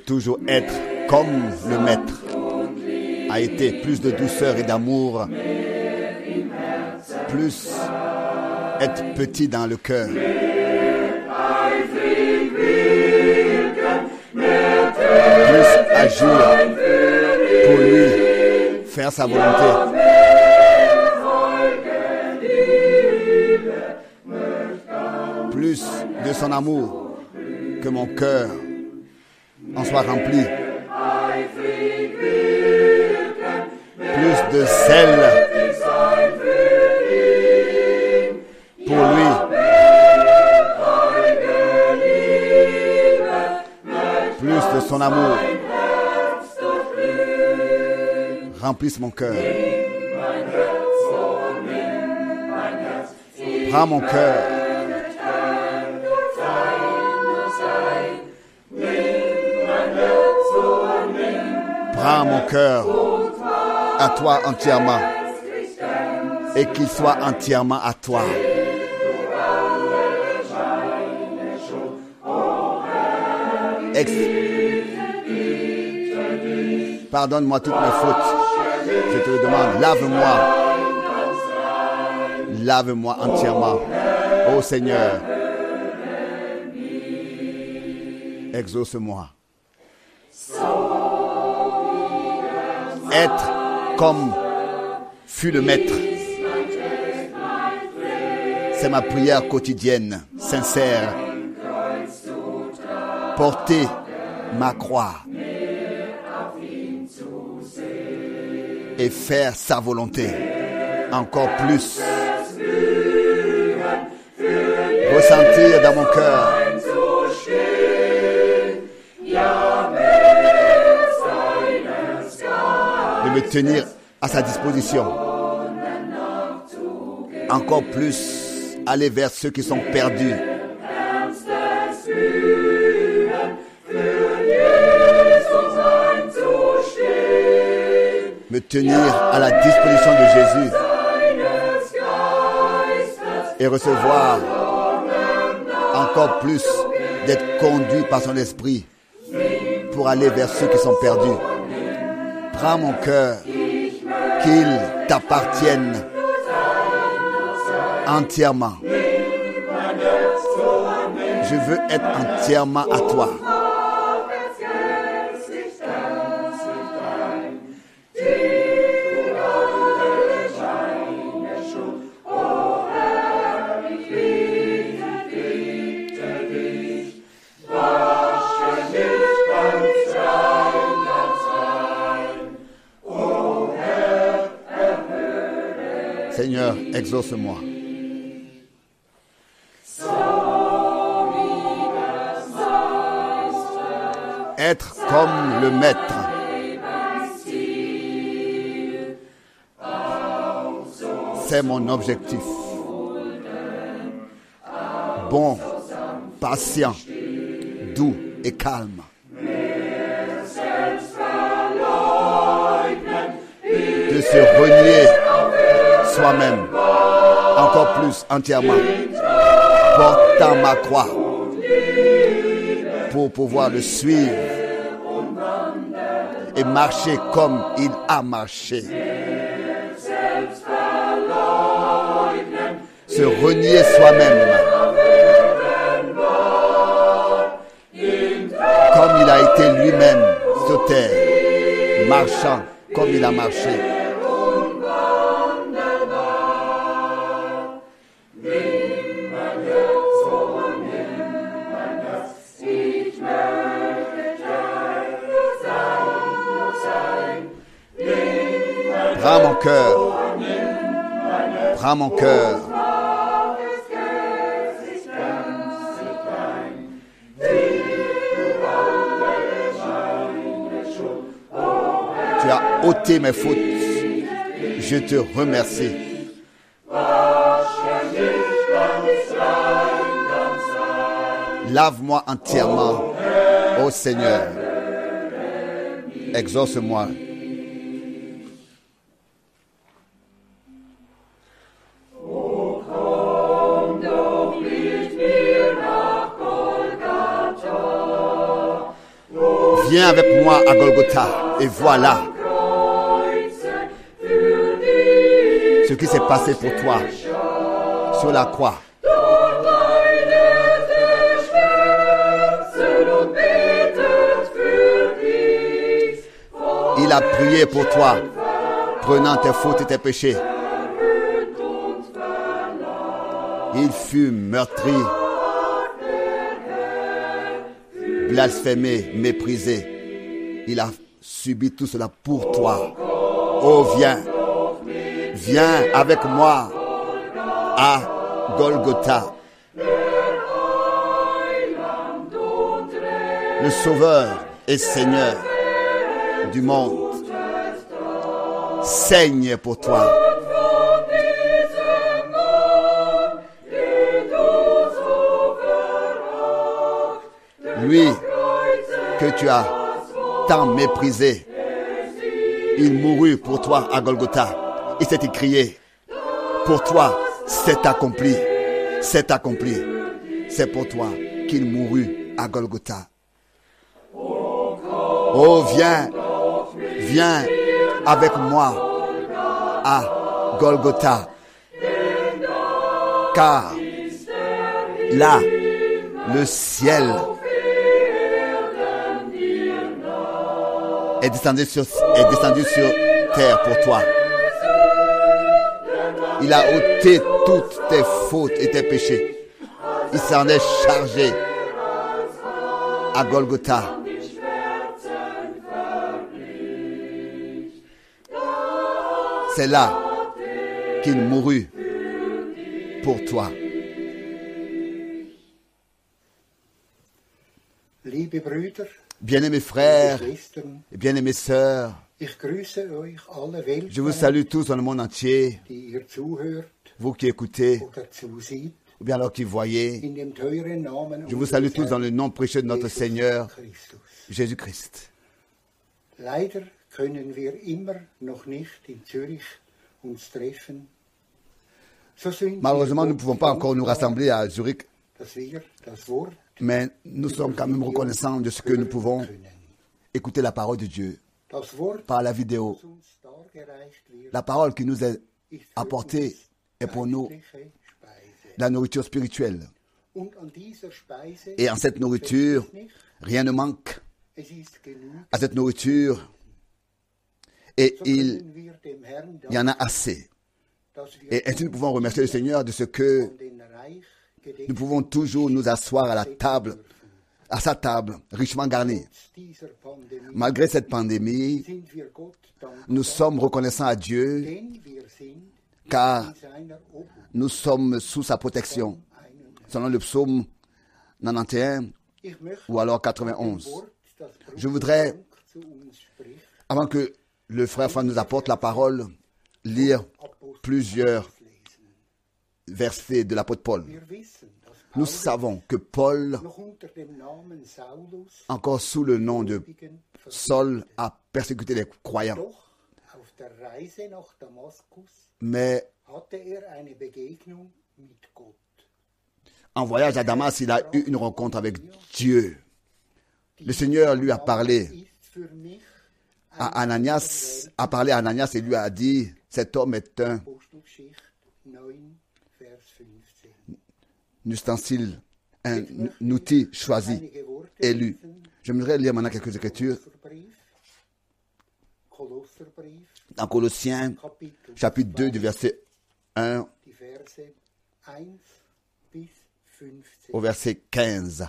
toujours être comme le Maître a été, plus de douceur et d'amour, plus être petit dans le cœur. Plus agir pour lui, faire sa volonté. Plus de son amour, que mon cœur en soit rempli. Plus de zèle pour lui. Plus de son amour remplisse mon cœur. Prends mon cœur. Prends mon cœur à toi entièrement et qu'il soit entièrement à toi. Pardonne-moi toutes mes fautes. Je te le demande. Lave-moi. Lave-moi entièrement. Ô Seigneur, exauce-moi. Être comme fut le Maître. C'est ma prière quotidienne, sincère. Porter ma croix et faire sa volonté encore plus. Ressentir dans mon cœur de me tenir à sa disposition. Encore plus aller vers ceux qui sont perdus. Me tenir à la disposition de Jésus et recevoir encore plus d'être conduit par son esprit pour aller vers ceux qui sont perdus. Prends mon cœur, qu'il t'appartienne entièrement. Je veux être entièrement à toi. Seigneur, exauce-moi. Être comme le Maître. C'est mon objectif. Bon, patient, doux et calme. De se renier soi-même, encore plus entièrement, portant ma croix pour pouvoir le suivre et marcher comme il a marché. Se renier soi-même comme il a été lui-même sur terre, marchant comme il a marché. Prends mon cœur. Prends mon cœur. Tu as ôté mes fautes. Je te remercie. Lave-moi entièrement, ô Seigneur. Exauce-moi. Viens avec moi à Golgotha et voilà ce qui s'est passé pour toi sur la croix. Il a prié pour toi, prenant tes fautes et tes péchés. Il fut meurtri, blasphémé, méprisé. Il a subi tout cela pour toi. Oh, viens. Viens avec moi à Golgotha. Le Sauveur et Seigneur du monde saigne pour toi. Lui que tu as tant méprisé, il mourut pour toi à Golgotha. Il s'est écrié, pour toi, c'est accompli. C'est accompli. C'est pour toi qu'il mourut à Golgotha. Oh, viens, viens avec moi à Golgotha. Car là, le ciel est descendu sur terre pour toi. Il a ôté toutes tes fautes et tes péchés. Il s'en est chargé à Golgotha. C'est là qu'il mourut pour toi. Liebe Brüder, Bien-aimés frères et bien-aimées sœurs, ich grüße euch alle Welt, je vous salue tous dans le monde entier, die ihr zuhört vous qui écoutez oder zuseht, ou bien alors qui voyez. in dem teuren Namen Je vous salue tous dans le nom précieux de notre Seigneur Christus. Jésus-Christ. Leider können wir immer noch nicht in Zürich uns treffen. So sind Malheureusement, wir nous ne pouvons pas encore nous rassembler à Zurich, dass wir das Wort mais nous sommes quand même reconnaissants de ce que nous pouvons können. écouter la parole de Dieu Das Wort, par la vidéo. das uns dargereicht wird, La parole qui nous est ist für apportée uns est pour nous geistliche Speise. la nourriture spirituelle. Und an dieser Speise Et en cette nourriture, fehlt es nicht. rien ne manque Es ist genug. à cette nourriture. Et So il können wir dem Herrn y en a assez. dass wir Et ainsi nous pouvons remercier le Seigneur de ce que an den reich nous gedeckten pouvons toujours nous asseoir à la table, à sa table, richement garnie. Trotz dieser Pandemie Malgré cette pandémie, sind wir Gott dankbar, nous sommes reconnaissants à Dieu denn wir sind car in seiner Obhut. nous sommes sous sa protection. Selon le psaume 91 Ich möchte ou alors dem 91. Wort, das Je voudrais, Frank zu uns spricht, avant que le frère Franck nous apporte la parole, lire plusieurs lesen. versets de l'apôtre Paul. Wir wissen, dass Nous Paulus savons que Paul, noch unter dem Namen Saulus encore sous le nom de Gläubigen Saul, a persécuté les croyants. doch auf der Reise nach Damaskus Mais hatte eine Begegnung mit Gott. en voyage à Damas, il a eu une rencontre avec Dieu. Le Seigneur lui a parlé Ist für mich à Ananias, a parlé à Ananias et lui a dit, cet homme est un Apostelgeschichte 9, Vers 15. ustensile, un outil choisi, Einige Worte élu. lesen. J'aimerais lire maintenant quelques écritures Kolosserbrief, dans Colossiens, Kapitel chapitre 2, 2, du verset 1 die Verse 1 bis 15. au verset 15.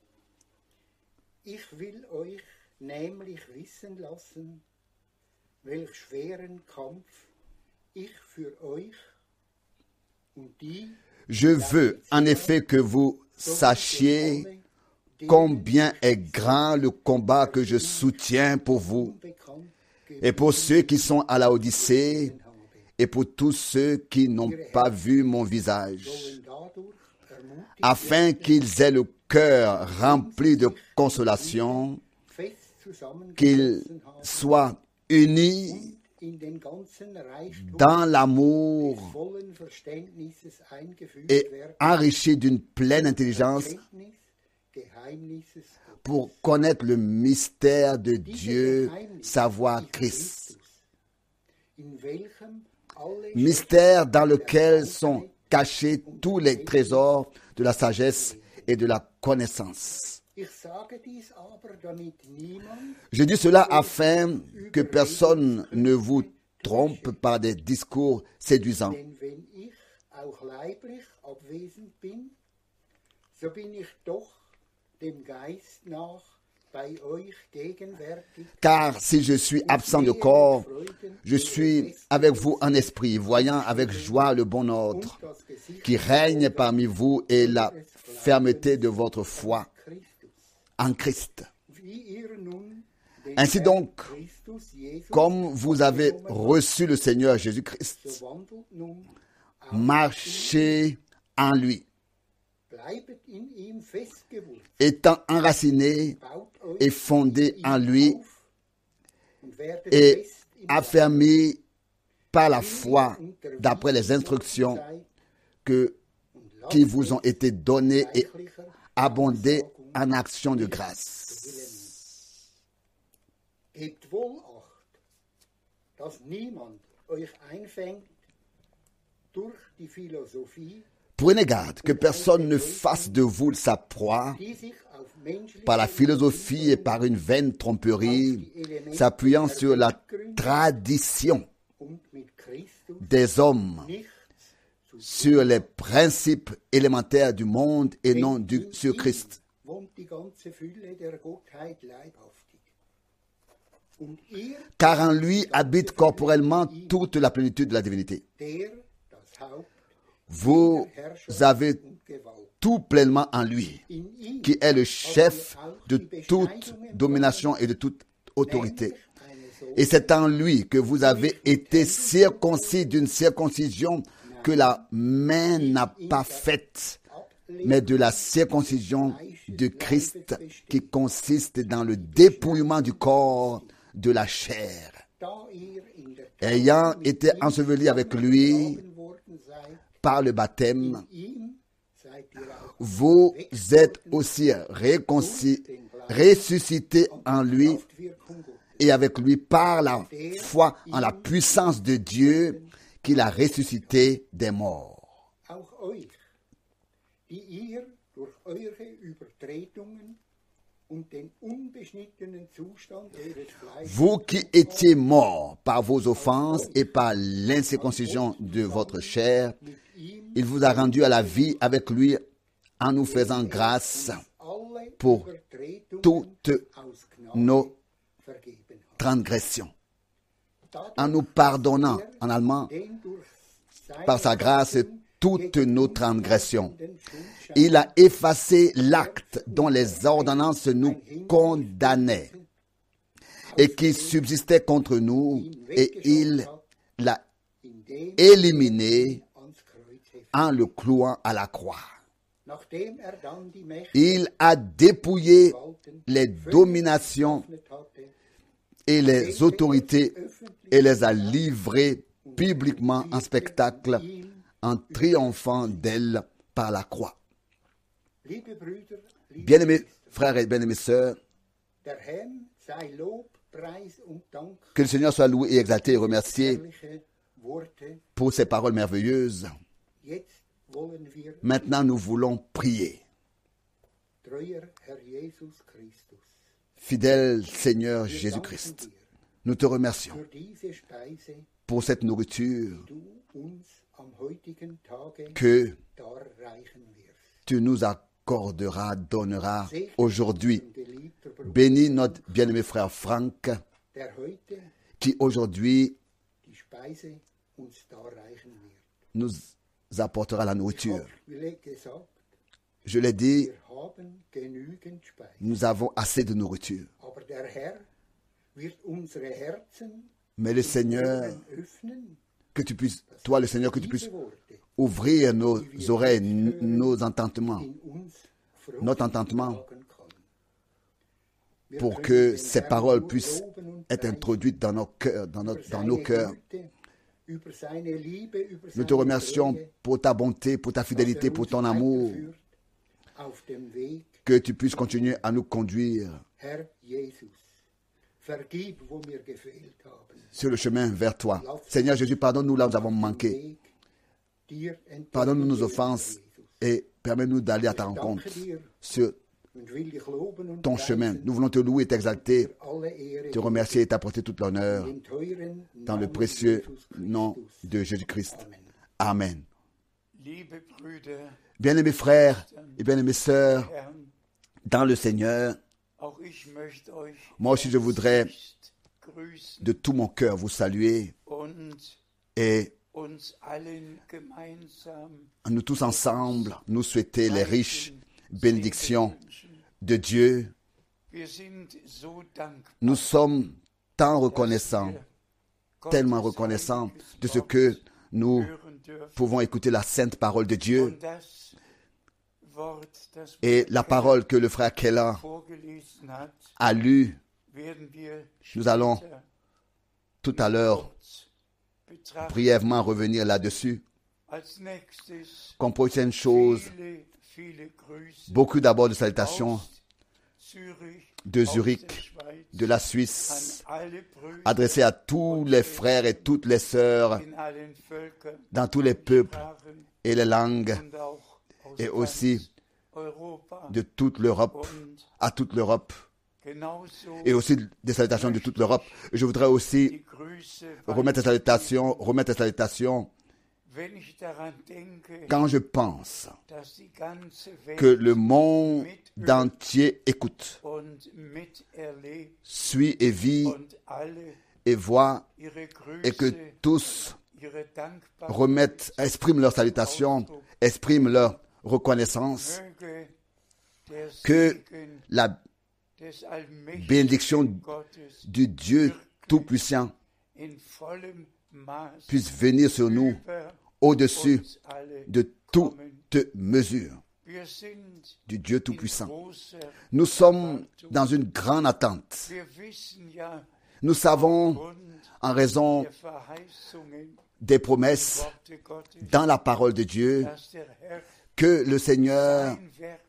Ich will euch nämlich wissen lassen, welch schweren Kampf ich für euch und die Je veux en effet que vous sachiez combien est grand le combat que je soutiens pour vous unbekannt et pour ceux qui sont à la Odyssée et pour tous ceux qui n'ont pas vu mon visage, sollen dadurch ermutigt afin qu'ils aient le cœur rempli de consolation, fest qu'ils zusammengeschlossen haben soient unis in den ganzen Reichtum dans l'amour des vollen Verständnisses eingeführt et werden, enrichis d'une pleine intelligence Kenntnis Geheimnisses pour connaître le mystère de Dieu, savoir Christ. in welchem alle Mystère dans lequel sont cachés tous les trésors de la sagesse et de la connaissance. Ich sage dies aber, damit niemand, Je dis cela afin que personne ne vous trompe par des discours séduisants. denn wenn ich auch leiblich abwesend bin, so bin ich doch dem Geist nach bei euch gegenwärtig. Car si je suis absent de corps, je suis avec vous en esprit, voyant avec joie le bon ordre qui règne parmi vous et la fermeté de votre foi en Christ. Wie ihr nun den Ainsi donc, Christus Jesus, comme vous avez reçu le Seigneur Jésus-Christ, so wandelt nun, marchez en lui, bleibet in ihm festgewurzelt, étant enraciné baut euch et fondé en lui auf und werdet et fest im affermi par la foi d'après les instructions qui vous ont été données et abondées en action de grâce. Gebt wohl acht, dass niemand euch einfängt durch die Philosophie, Prenez garde que personne ne fasse de vous sa proie die sich auf menschliche par la philosophie et par une vaine tromperie, s'appuyant sur la tradition und mit Christus des hommes, nichts zu sur les principes élémentaires du monde et non sur Christ. wohnt die ganze Fülle der Gottheit leibhaftig. Und ihr, Car en lui habite corporellement toute la plénitude de la divinité. der das Haupt Vous avez und Gewalt, tout pleinement en lui, in ihm qui est le chef de toute domination et de toute autorité. Et c'est en lui que vous avez été circoncis d'une circoncision que la main n'a pas faite, mais de la circoncision de Christ qui consiste dans le dépouillement du corps de la chair. da ihr in der Ayant été enseveli avec lui Taufe worden seid, par le baptême, ihm seid ihr auch vous êtes aussi ressuscités en lui Wirkung Gottes. et avec lui par la foi en la puissance de Dieu qui l'a ressuscité des morts. Auch euch, die ihr durch eure Übertretungen und den unbeschnittenen Zustand eures Fleisches Vous qui étiez morts par vos offenses et par l'incirconcision de votre chair, il vous a rendu à la vie avec lui en nous faisant grâce alle pour Übertretungen toutes aus Gnade nos vergeben hat. transgressions, en nous pardonnant, en allemand, Den durch par sa grâce, toutes nos transgressions. den Schuldschein Il a effacé l'acte dont les ordonnances nous condamnaient et qui subsistait contre nous, et il l'a in dem éliminé ans Kreuz heftet. en le clouant à la croix. Nachdem dann die Mächte Il a dépouillé les dominations geöffnet hatte, et les autorités et les a livrées publiquement en spectacle en triomphant d'elles par la croix. liebe Brüder, liebe Bien-aimés frères et bien-aimées sœurs, der Herrn sei Lob, Preis und Dank, que le Seigneur soit loué et exalté et remercié herrliche Worte. pour ces paroles merveilleuses. Jetzt wollen wir, Maintenant, nous voulons prier. treuer Herr Jesus Christus, Fidèle Seigneur wir danken Jésus-Christ, dir nous te remercions für diese Speise, pour cette nourriture die du uns am heutigen Tage que darreichen wirst. tu nous accorderas, donneras Segne aujourd'hui. unseren geliebten Bruder, Bénis notre bien-aimé frère Franck, der heute qui aujourd'hui die Speise uns darreichen wird. nous apportera la Ich nourriture. habe gesagt, Je l'ai dit, wir haben genügend Speise. nous avons assez de nourriture. Aber der Herr wird unsere Herzen Mais le Seigneur, öffnen, que tu puisses, toi le Seigneur, que tu puisses diese Worte ouvrir nos oreilles, nos entendements, in uns Frucht notre entendement, tragen kann. Wir pour können que den ces Herrn paroles nur puissent loben und être preisen introduites dans nos cœurs, dans über nos seine cœurs. Güte, über seine Liebe, über Nous te seine remercions Treue, pour ta bonté, pour ta dass fidélité, er pour uns ton amour, weiterführt auf dem Weg que que tu puisses continuer à nous conduire Herr Jesus, vergib, wo wir gefehlt haben. sur le chemin vers toi. Seigneur Jésus, pardonne-nous là où nous avons manqué. Weg dir Pardonne-nous nos entgegengehen, offenses Jesus. et permets-nous d'aller à ta rencontre sur Und will dich loben und ton chemin. preisen, Nous voulons te louer et t'exalter, alle Ehre te remercier et t'apporter toute l'honneur im teuren dans le Namen précieux Jesus nom Christus. de Jésus-Christ. Amen. Amen. Liebe Brüder, Bien-aimés frères et bien-aimées sœurs, Herrn, dans le Seigneur, auch ich möchte euch moi aussi je voudrais herzlichst grüßen de tout mon cœur vous saluer und et uns allen gemeinsam nous tous ensemble nous souhaiter les riches bénédictions de Dieu. Wir sind so dankbar, Nous sommes tant dass reconnaissants, wir tellement Gottes reconnaissants heiliges de ce Wort que nous hören dürfen. pouvons écouter la sainte parole de Dieu Und das Wort, das et la parole que le frère Keller vorgelesen hat, a lue. werden wir Nous allons später tout à l'heure kurz betrachten. brièvement revenir là-dessus. Als nächstes Comme prochaine chose, viele Grüße beaucoup d'abord de salutations aus Zürich, de aus Zurich, der Schweiz, de la an Suisse, alle Brüder adressées à tous les frères et toutes les sœurs in allen Völkern, dans tous les peuples Sprachen et les langues und auch aus et ganz aussi Europa de toute l'Europe, und à toute l'Europe genauso et aussi des salutations de toute l'Europe. Je voudrais aussi die Grüße remettre les salutations wenn ich daran denke, quand je pense dass die ganze Welt que le monde entier écoute, und miterlebt suit et vit und alle et voit ihre et que Grüße, tous ihre Dankbarkeit remettent, expriment leurs salutations, expriment leur reconnaissance, möge der que Segen la des allmächtigen bénédiction Gottes du Dieu Tout-Puissant in vollem Maß puisse venir sur nous über au-dessus uns alle de toute mesure Wir sind du Dieu in Tout-Puissant. großer Nous sommes dans une grande attente. Wir wissen ja Nous savons, aufgrund en raison der Verheißungen des promesses Worte Gottes, dans la parole de Dieu, dass der Herr que le Seigneur sein Werk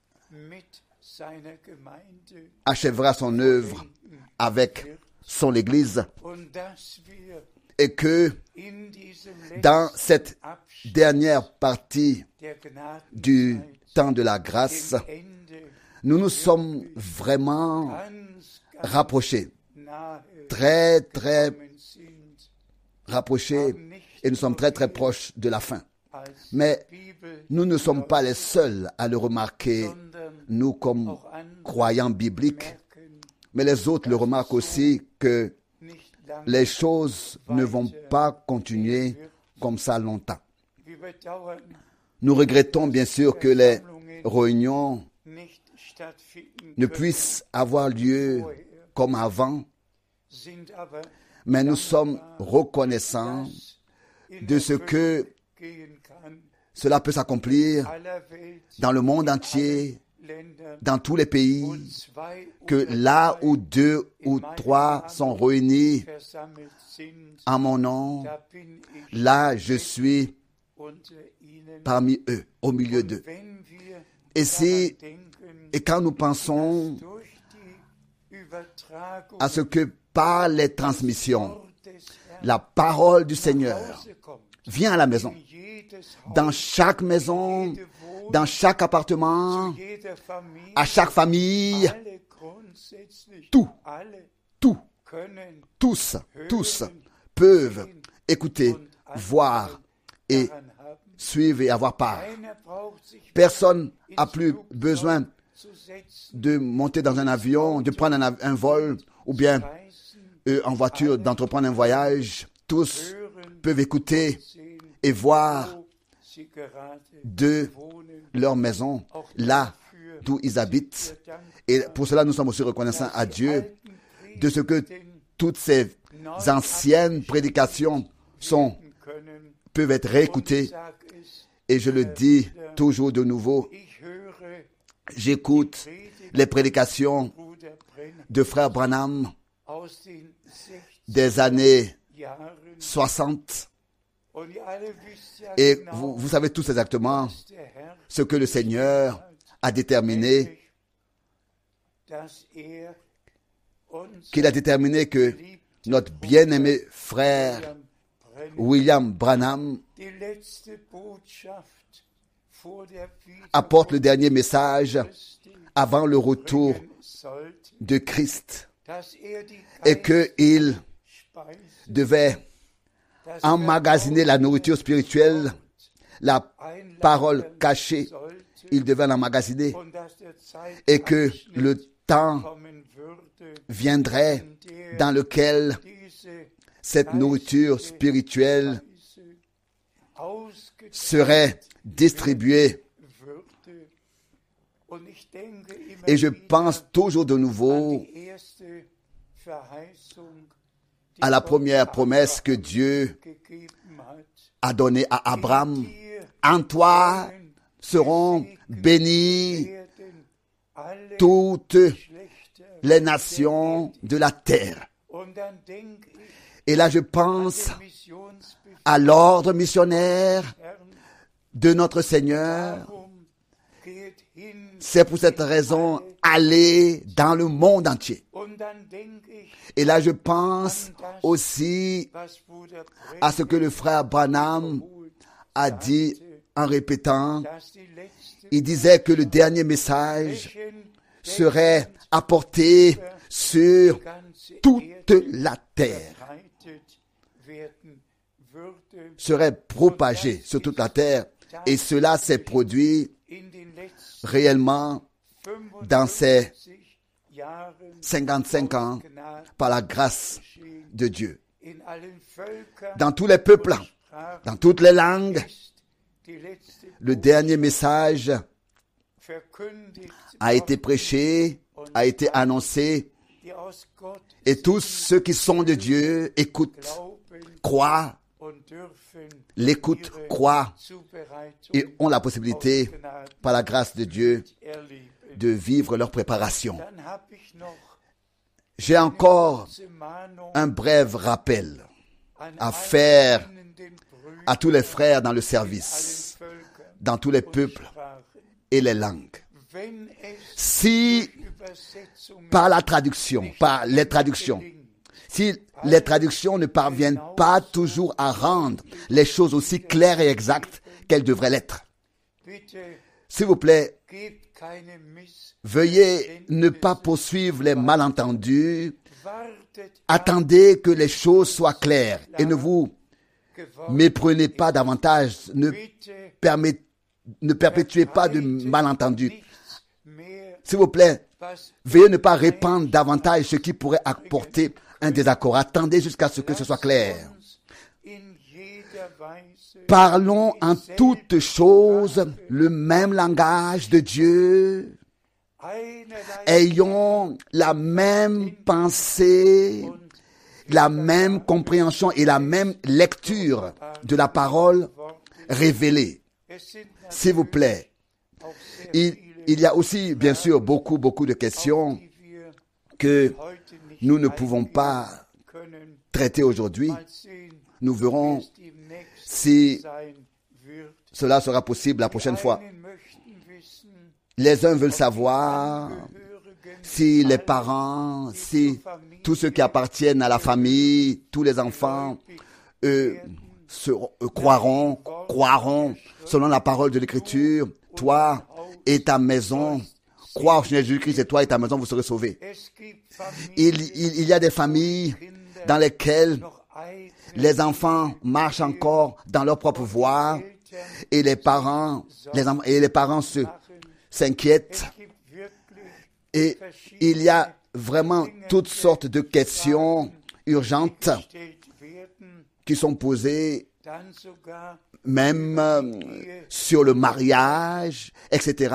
mit seiner Gemeinde achèvera son œuvre avec son Église und dass wir et que in diesem dans cette Abschnitt dernière partie der Gnadenzeit du temps de la grâce, dem Ende nous nous sommes vraiment ganz rapprochés, nahe très très gekommen sind, rapprochés et nous sommes très très proches de la fin. als Mais Bibel, nous ne sommes pas les seuls à le remarquer, sondern nous comme auch andere croyants bibliques, merken mais les autres le remarquent aussi que nicht lange. les choses ne vont pas continuer comme ça longtemps. Wir bedauern Nous regrettons bien sûr que les réunions nicht stattfinden ne können, puissent avoir lieu comme avant, sind aber mais nous sommes reconnaissants in de ce que gehen kann, cela peut s'accomplir aller Welt, dans le monde entier, Ländern, dans tous les pays, und zwei que oder là drei où 2 ou 3 sont réunis versammelt sind, en mon nom, da bin ich là je suis unter ihnen. parmi eux, au milieu d'eux. Wenn wir Et si, daran denken, et quand nous pensons durch die Übertragung à ce que par les transmissions, Wort des Herrn la parole du Seigneur nach Hause kommt, vient à la maison, in jedes Haus, dans chaque maison, dans chaque appartement, jeder Familie, à chaque famille, alle grundsätzlich, tout, alle tout, können tous peuvent écouter, voir et daran haben. suivre et avoir part. Keiner braucht sich Personne n'a plus besoin zu setzen, de monter dans un avion, de prendre un vol ou bien reisen, en voiture, d'entreprendre un voyage. Tous hören, peuvent écouter sehen, et voir wo sie gerade de wohnen. leur maison, là d'où ils habitent. Et pour cela, nous sommes aussi reconnaissants à Dieu de ce que toutes ces anciennes prédications Können. peuvent être Und réécoutées. ich sag es, Et je le dis toujours de nouveau, ich höre j'écoute les prédications Bruder Brenner de frère Branham aus den 60 des années Jahren 60. und ihr alle wisst ja Et genau, vous savez tous exactement was der Herr ce que le Seigneur a déterminé, qu'il a déterminé que notre bien-aimé frère William Branham apporte le dernier message avant le retour de Christ et qu'il devait emmagasiner la nourriture spirituelle, la parole cachée, il devait l'emmagasiner et que le temps viendrait dans lequel cette nourriture spirituelle serait distribuée. Et je pense toujours de nouveau à la première promesse que Dieu a donnée à Abraham. En toi seront bénies toutes les nations de la terre. Et là, je pense à l'ordre missionnaire de notre Seigneur. C'est pour cette raison, aller dans le monde entier. Et là, je pense aussi à ce que le frère Branham a dit en répétant. Il disait que le dernier message serait apporté sur toute la terre, serait propagé sur toute la terre. Et cela s'est produit réellement dans ces 55 ans par la grâce de Dieu. Dans tous les peuples, dans toutes les langues, le dernier message a été prêché, a été annoncé, et tous ceux qui sont de Dieu écoutent, croient, l'écoutent, croient, et ont la possibilité, par la grâce de Dieu, de vivre leur préparation. J'ai encore un bref rappel à faire à tous les frères dans le service, dans tous les peuples et les langues. Si par la traduction, par les traductions, si les traductions ne parviennent pas toujours à rendre les choses aussi claires et exactes qu'elles devraient l'être, s'il vous plaît, veuillez ne pas poursuivre les malentendus. Attendez que les choses soient claires et ne vous méprenez pas davantage. Ne perpétuez pas de malentendus. S'il vous plaît, veuillez ne pas répandre davantage ce qui pourrait apporter un désaccord. Attendez jusqu'à ce que ce soit clair. Parlons en toutes choses le même langage de Dieu. Ayons la même pensée, la même compréhension et la même lecture de la parole révélée. S'il vous plaît, il y a aussi, bien sûr, beaucoup de questions que nous ne pouvons pas traiter aujourd'hui. Nous verrons si cela sera possible la prochaine fois. Les uns veulent savoir si les parents, si tous ceux qui appartiennent à la famille, tous les enfants, croiront selon la parole de l'Écriture. Toi et ta maison, crois au Seigneur Jésus-Christ et toi et ta maison, vous serez sauvés. Il y a des familles dans lesquelles les enfants marchent encore dans leur propre voie et les parents s'inquiètent. Et il y a vraiment toutes sortes de questions urgentes qui sont posées, même sur le mariage, etc.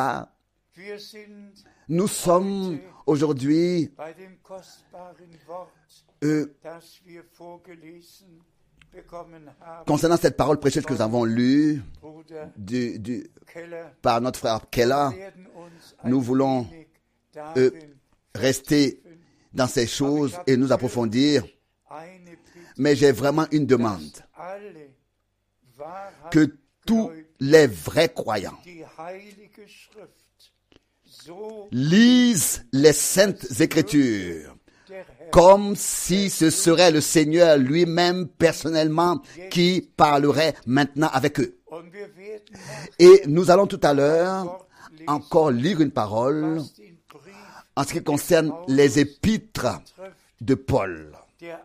Nous sommes aujourd'hui concernant cette parole précieuse que nous avons lue par notre frère Keller. Nous voulons rester dans ces choses et nous approfondir. Mais j'ai vraiment une demande. Que tous les vrais croyants lisent les saintes écritures comme si ce serait le Seigneur lui-même personnellement qui parlerait maintenant avec eux. Et nous allons tout à l'heure encore lire une parole en ce qui concerne les épîtres de Paul,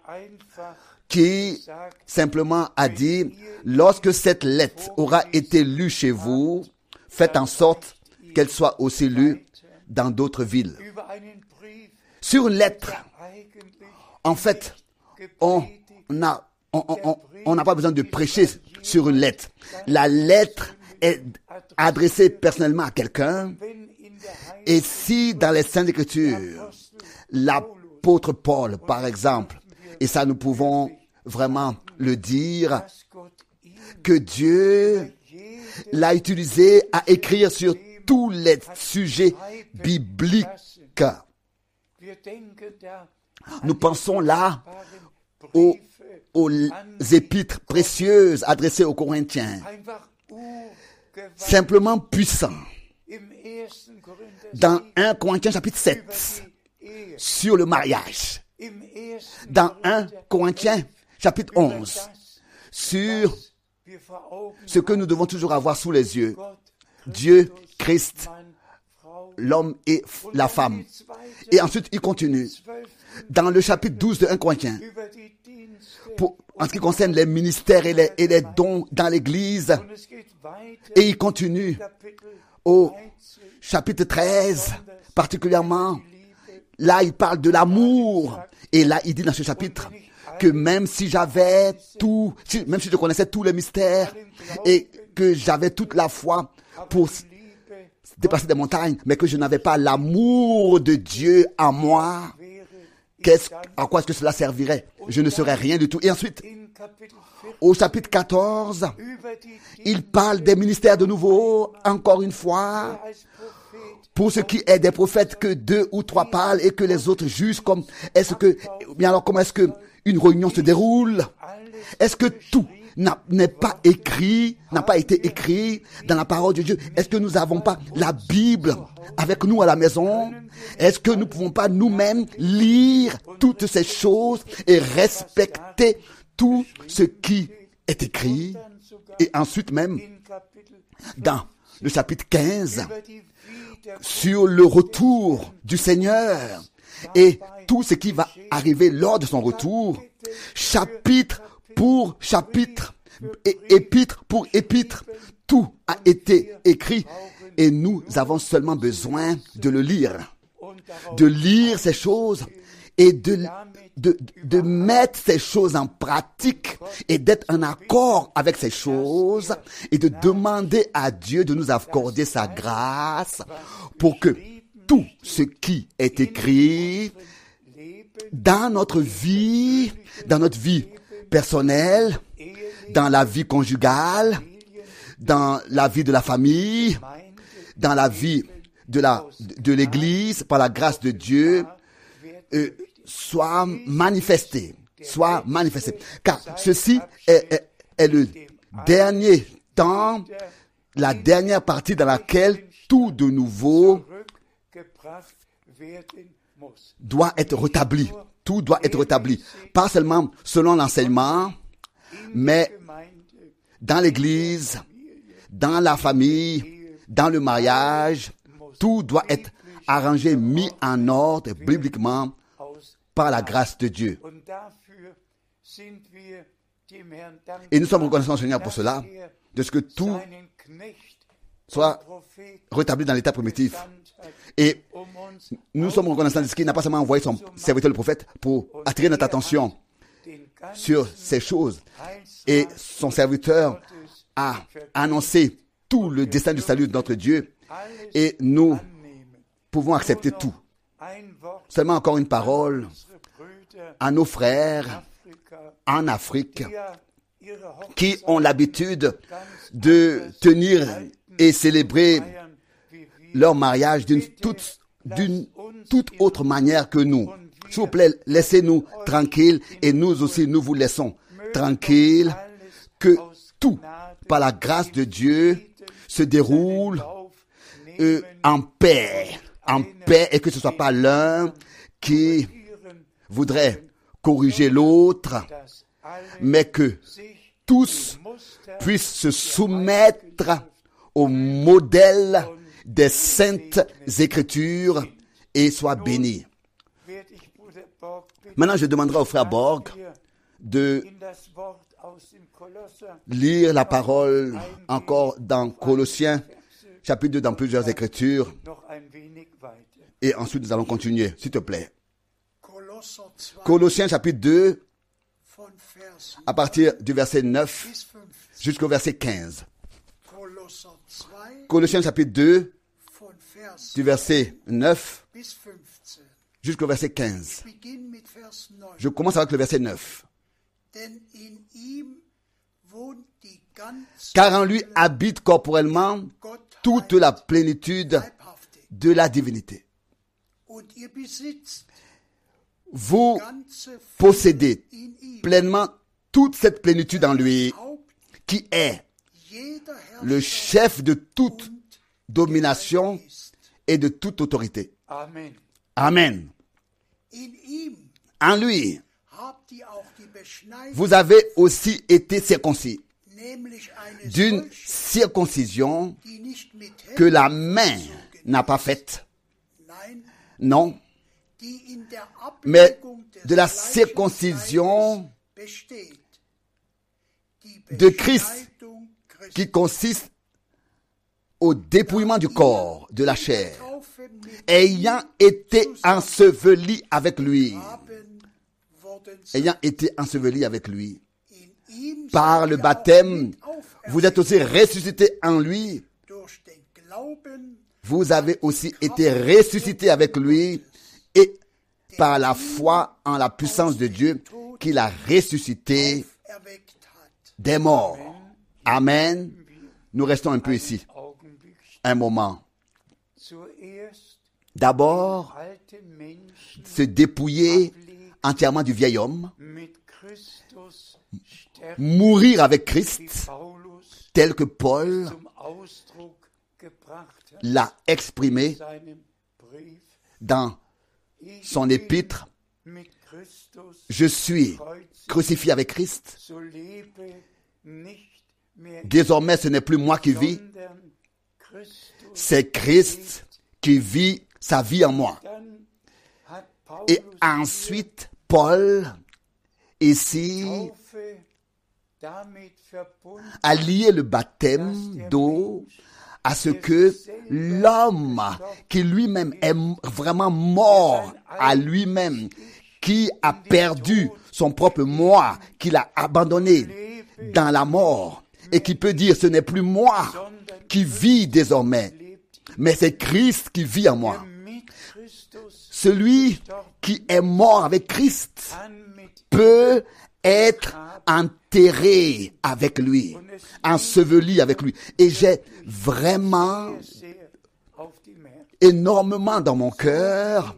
qui simplement a dit, lorsque cette lettre aura été lue chez vous, faites en sorte qu'elle soit aussi lue dans d'autres villes. Sur une lettre, en fait, on n'a pas besoin de prêcher sur une lettre. La lettre est adressée personnellement à quelqu'un. Et si dans les Saintes Écritures, l'apôtre Paul, par exemple, et ça nous pouvons vraiment le dire, que Dieu l'a utilisé à écrire sur tous les sujets bibliques. Nous pensons là aux épîtres précieuses adressées aux Corinthiens, simplement puissants. Dans 1 Corinthiens chapitre 7, sur le mariage. Dans 1 Corinthiens chapitre 11, sur ce que nous devons toujours avoir sous les yeux. Dieu, Christ, l'homme et la femme. Et ensuite, il continue. Dans le chapitre 12 de 1 Corinthiens, en ce qui concerne les ministères et les dons dans l'Église, et il continue au chapitre 13, particulièrement, là, il parle de l'amour. Et là, il dit dans ce chapitre que même si j'avais tout, même si je connaissais tous les mystères et que j'avais toute la foi pour déplacer des montagnes, mais que je n'avais pas l'amour de Dieu en moi, à quoi est-ce que cela servirait? Je ne serais rien du tout. Et ensuite, au chapitre 14, il parle des ministères de nouveau, encore une fois, pour ce qui est des prophètes, que 2 ou 3 parlent et que les autres jugent. Comment est-ce que une réunion se déroule? Est-ce que tout n'a pas été écrit dans la parole de Dieu? Est-ce que nous n'avons pas la Bible avec nous à la maison? Est-ce que nous ne pouvons pas nous-mêmes lire toutes ces choses et respecter tout ce qui est écrit? Et ensuite même, dans le chapitre 15, sur le retour du Seigneur et tout ce qui va arriver lors de son retour, chapitre pour chapitre, et épître pour épître, tout a été écrit et nous avons seulement besoin de le lire, de lire ces choses et de mettre ces choses en pratique et d'être en accord avec ces choses et de demander à Dieu de nous accorder sa grâce pour que tout ce qui est écrit dans notre vie personnelle, dans la vie conjugale, dans la vie de la famille, dans la vie de l'Église, par la grâce de Dieu, soit manifesté. Car ceci est le dernier temps, la dernière partie dans laquelle tout de nouveau doit être rétabli. Tout doit être rétabli. Pas seulement selon l'enseignement, mais dans l'Église, dans la famille, dans le mariage, tout doit être arrangé, mis en ordre bibliquement par la grâce de Dieu. Et nous sommes reconnaissants au Seigneur pour cela, de ce que tout soit rétabli dans l'état primitif. Et nous sommes reconnaissants de ce qu'il n'a pas seulement envoyé son serviteur le prophète pour attirer notre attention sur ces choses. Et son serviteur a annoncé tout le dessein du salut de notre Dieu. Et nous pouvons accepter tout. Seulement encore une parole à nos frères en Afrique qui ont l'habitude de tenir et célébrer leur mariage d'une toute autre manière que nous. S'il vous plaît, laissez-nous tranquilles et nous aussi, nous vous laissons tranquilles, que tout, par la grâce de Dieu, se déroule en paix, et que ce ne soit pas l'un qui voudrait corriger l'autre, mais que tous puissent se soumettre au modèle des saintes Écritures et soient bénis. Maintenant, je demanderai au frère Borg de lire la parole encore dans Colossiens, chapitre 2, dans plusieurs Écritures. Et ensuite, nous allons continuer, s'il te plaît. Colossiens, chapitre 2, à partir du verset 9 jusqu'au verset 15. Colossiens, chapitre 2, du verset 9 jusqu'au verset 15. Je commence avec le verset 9. Car en lui habite corporellement toute la plénitude de la divinité. Vous possédez pleinement toute cette plénitude en lui, qui est le chef de toute domination et de toute autorité. Amen. Amen. En lui, vous avez aussi été circoncis, d'une circoncision que la main n'a pas faite. Non, mais de la circoncision de Christ, qui consiste au dépouillement du corps, de la chair, ayant été enseveli avec lui. Ayant été enseveli avec lui. Par le baptême, vous êtes aussi ressuscités en lui. Vous avez aussi été ressuscités avec lui, et par la foi en la puissance de Dieu qui l'a ressuscité des morts. Amen. Nous restons un peu ici, un moment. D'abord, se dépouiller entièrement du vieil homme, mourir avec Christ, tel que Paul l'a exprimé dans son épître. Je suis crucifié avec Christ. Désormais, ce n'est plus moi qui vis, c'est Christ qui vit sa vie en moi. Et ensuite, Paul, ici, a lié le baptême d'eau à ce que l'homme qui lui-même est vraiment mort à lui-même, qui a perdu son propre moi, qu'il a abandonné dans la mort, et qui peut dire, ce n'est plus moi qui vis désormais, mais c'est Christ qui vit en moi. Celui qui est mort avec Christ peut être enterré avec lui, enseveli avec lui. Et j'ai vraiment énormément dans mon cœur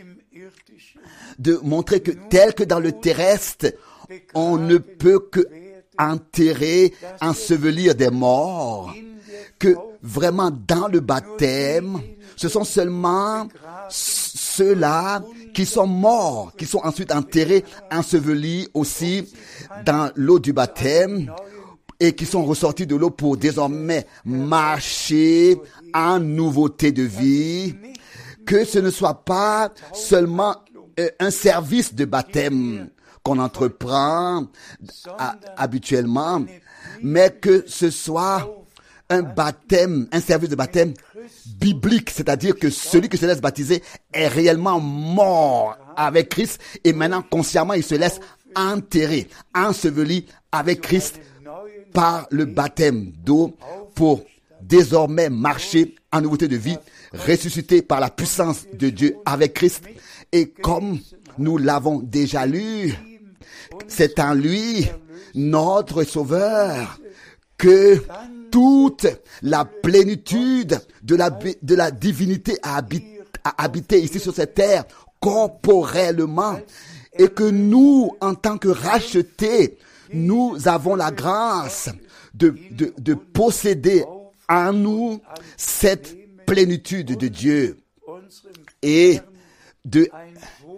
de montrer que tel que dans le terrestre, on ne peut que enterrer, ensevelir des morts, que vraiment dans le baptême, ce sont seulement ceux-là qui sont morts, qui sont ensuite enterrés, ensevelis aussi dans l'eau du baptême et qui sont ressortis de l'eau pour désormais marcher en nouveauté de vie. Que ce ne soit pas seulement un service de baptême qu'on entreprend habituellement, mais que ce soit un baptême, un service de baptême biblique, c'est-à-dire que celui qui se laisse baptiser est réellement mort avec Christ et maintenant consciemment il se laisse enterrer, enseveli avec Christ par le baptême d'eau pour désormais marcher en nouveauté de vie, ressuscité par la puissance de Dieu avec Christ. Et comme nous l'avons déjà lu, c'est en lui, notre Sauveur, que toute la plénitude de la divinité a habité ici sur cette terre corporellement, et que nous, en tant que rachetés, nous avons la grâce de posséder en nous cette plénitude de Dieu unserem et Herrn de ein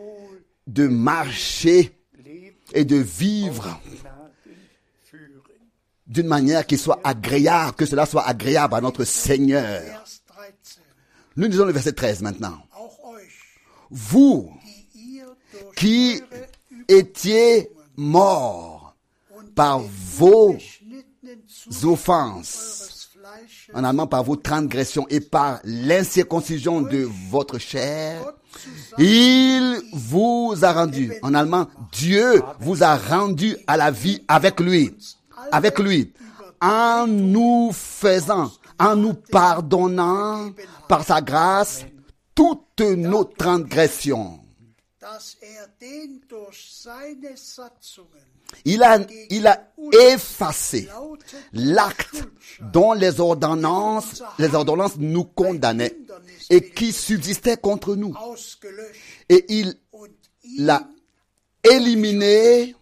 marcher Wohlleben et de vivre Gnaden führen. d'une manière qui soit agréable, que cela soit agréable à notre Seigneur. Vers 13. Nous lisons le verset 13 maintenant. Auch euch, Vous die ihr durch qui eure étiez morts und par den vos unbeschnittenen Zustand offenses, eures Fleisches en allemand par vos transgressions et par l'incirconcision de votre chair, Gott zusammen il vous a rendu, en allemand, Dieu vous a rendu à la vie avec lui, en nous pardonnant par sa grâce toutes nos transgressions. dass den durch seine Satzungen Il a effacé l'acte dont les ordonnances nous condamnaient et qui subsistait contre nous. ausgelöscht Et il und l'a éliminé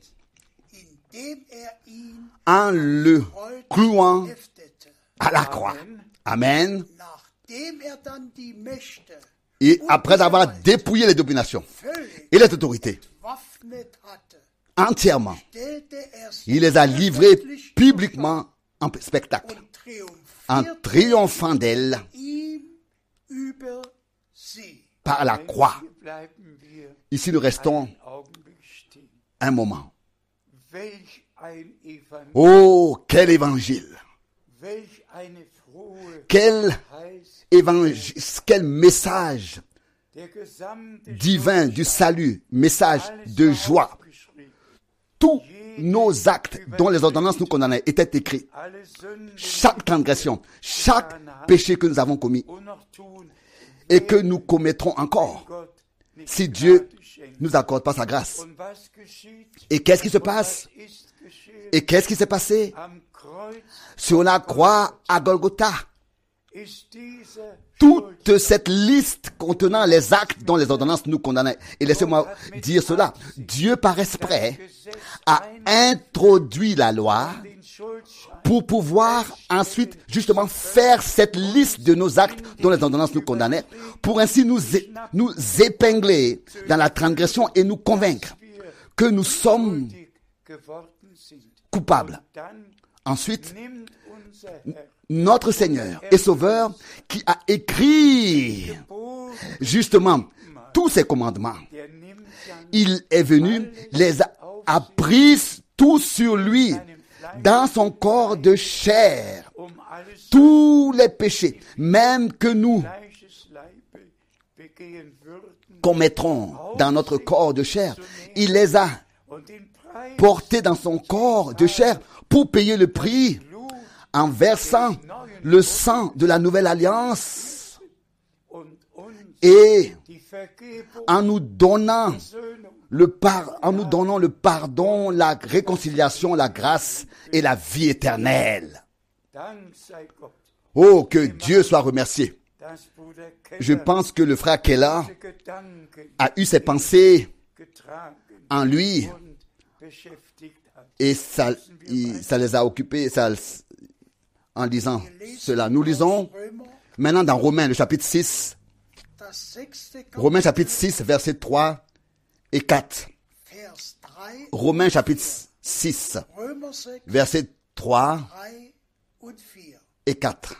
indem ihn en le clouant heftete, à la croix. Amen. nachdem dann die Mächte Et après avoir dépouillé les dominations völlig et les autorités waffnet hatte, entièrement, stellte sie il les a livrées publiquement en spectacle, und en triomphant d'elles ihm über sie. par la croix. Hier bleiben wir Ici, nous restons einen Augenblick stehen. un moment. Welch ein Evangelium, Oh, quel évangile! welch eine frohe Quel Heiß, évangile, quel message der gesamte divin du salut, message de joie. aufgeschrieben, Tous nos actes dont les ordonnances nous condamnaient étaient écrits. alle Sünden Chaque transgression, chaque péché que nous avons commis und noch tun, et que nous commettrons encore, Gott nicht si Dieu Gnade schenkt. nous accorde pas sa grâce. Und was geschieht? Et qu'est-ce qui se Was passe? ist geschehen? Et qu'est-ce qui s'est passé Am Kreuz sur la croix à Golgotha? ist diese Toute cette liste contenant les actes dont les ordonnances nous condamnaient. Et laissez-moi dire cela. Dieu, par esprit, a introduit la loi den Schuldschein pour pouvoir ensuite justement faire cette liste de nos actes dont les ordonnances nous condamnaient, pour ainsi nous épingler dans la transgression et nous convaincre que nous sommes schuldig geworden sind. coupables. Dann Ensuite, nimmt unser Herr notre Seigneur et Sauveur qui a écrit justement tous ces commandements, der nimmt dann il est venu, les a pris tous sur lui dans son corps de chair, alles tous les péchés, même que nous Fleischesleibe begehen würden commettrons dans notre corps de chair, il les a und den Preis portés dans son corps de chair pour payer le prix en versant le sang de la nouvelle alliance und uns et die Vergebung, en nous donnant Söhnung, le pardon, la réconciliation, la grâce et la vie éternelle. Dank sei Gott, Oh, que Dieu soit remercié. dass Bruder Je Keller pense que le frère Keller diese Gedanken a eu ses pensées getragen en lui und beschäftigt hat. et ça les a occupés en lisant cela. Nous lisons Römer, maintenant dans Romains, le chapitre 6, das 6. Romains chapitre 6, versets 3 et 4. Vers 3, Romains chapitre 6, Römer 6, versets 3 3 und 4. et 4.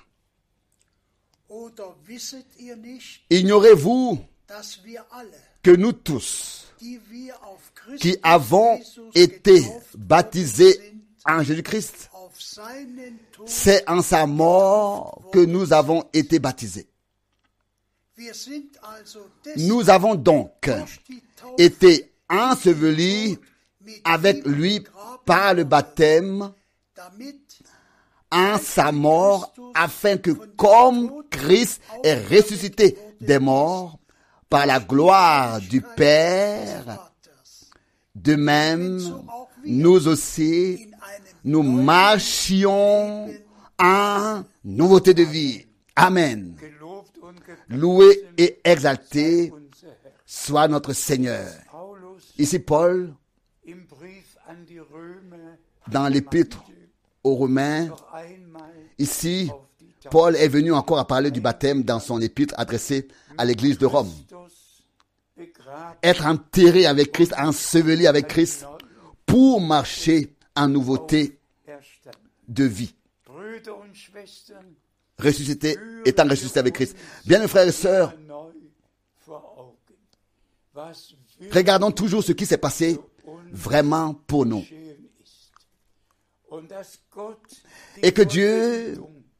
Oder wisset ihr nicht, Ignorez-vous dass wir alle, que nous tous, die wir auf Christus qui avons Jesus été getauft baptisés worden sind, en Jésus-Christ, auf seinen Tod, c'est en sa mort que nous avons été baptisés. wir sind also Nous avons donc durch die Taufe été ensevelis mit avec ihm lui begraben par le worden, baptême damit en sa mort, afin que comme Christ est ressuscité des morts par la gloire du Père, Vaters de même, nous aussi, in einem nous marchions en nouveauté de vie. Amen. Gelobt und Loué et exalté unser Herr. soit notre Seigneur. Paulus Ici, Paul, im Brief an die Römer dans l'épître aux Romains, noch einmal ici, auf die Paul est venu encore à parler du baptême dans son épître adressée à l'église de Rome. Être enterré avec Christ, enseveli avec Christ, pour marcher en nouveauté de vie. Ressuscité, étant ressuscité avec Christ. Bien, mes frères et sœurs, regardons toujours ce qui s'est passé vraiment pour nous. Et que Dieu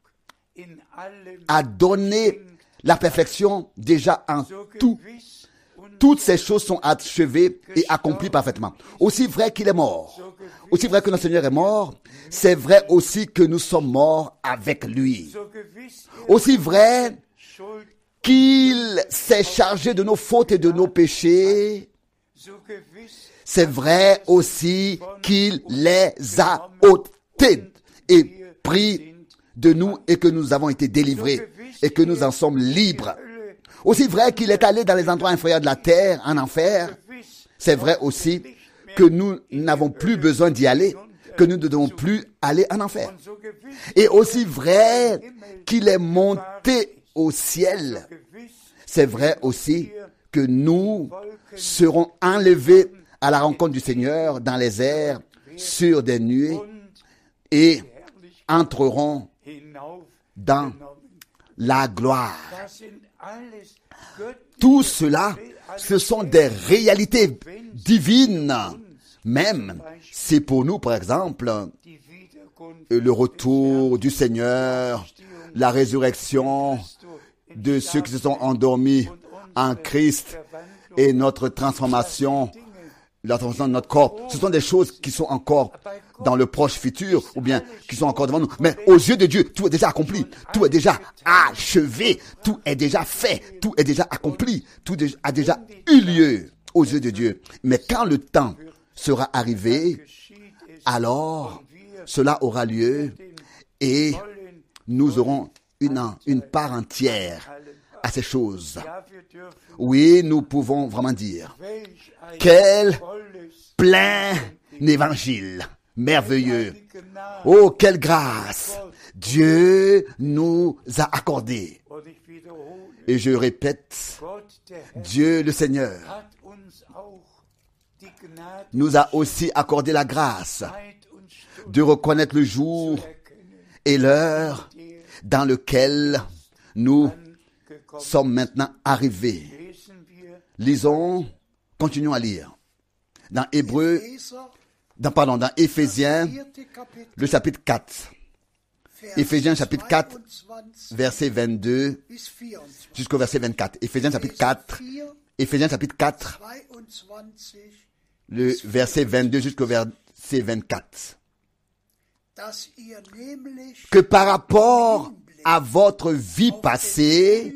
a donné la perfection déjà en tout. Toutes ces choses sont achevées et accomplies parfaitement. Aussi vrai qu'il est mort, aussi vrai que notre Seigneur est mort, c'est vrai aussi que nous sommes morts avec lui. Aussi vrai qu'il s'est chargé de nos fautes et de nos péchés, c'est vrai aussi qu'il les a ôtés et pris de nous et que nous avons été délivrés et que nous en sommes libres. Aussi vrai qu'il est allé dans les endroits inférieurs de la terre, en enfer, c'est vrai aussi que nous n'avons plus besoin d'y aller, que nous ne devons plus aller en enfer. Et aussi vrai qu'il est monté au ciel, c'est vrai aussi que nous serons enlevés à la rencontre du Seigneur dans les airs, sur des nuées, et entreront dans la gloire. Tout cela, ce sont des réalités divines. Même, c'est pour nous, par exemple, le retour du Seigneur, la résurrection de ceux qui se sont endormis en Christ et notre transformation, la transformation de notre corps. Ce sont des choses qui sont encore dans le proche futur ou bien qui sont encore devant nous. Mais aux yeux de Dieu, tout est déjà accompli, tout est déjà achevé, tout est déjà fait, tout est déjà accompli, tout a déjà eu lieu aux yeux de Dieu. Mais quand le temps sera arrivé, alors cela aura lieu et nous aurons une part entière à ces choses. Oui, nous pouvons vraiment dire quel plein évangile merveilleux. Oh, quelle grâce Dieu nous a accordée. Et je répète, Dieu le Seigneur nous a aussi accordé la grâce de reconnaître le jour et l'heure dans lequel nous sommes maintenant arrivés. Lisons, continuons à lire. Dans Éphésiens, le chapitre 4. Éphésiens chapitre 4, verset 22 jusqu'au verset 24. Éphésiens chapitre 4, le verset 22 jusqu'au verset 24. Que par rapport à votre vie passée,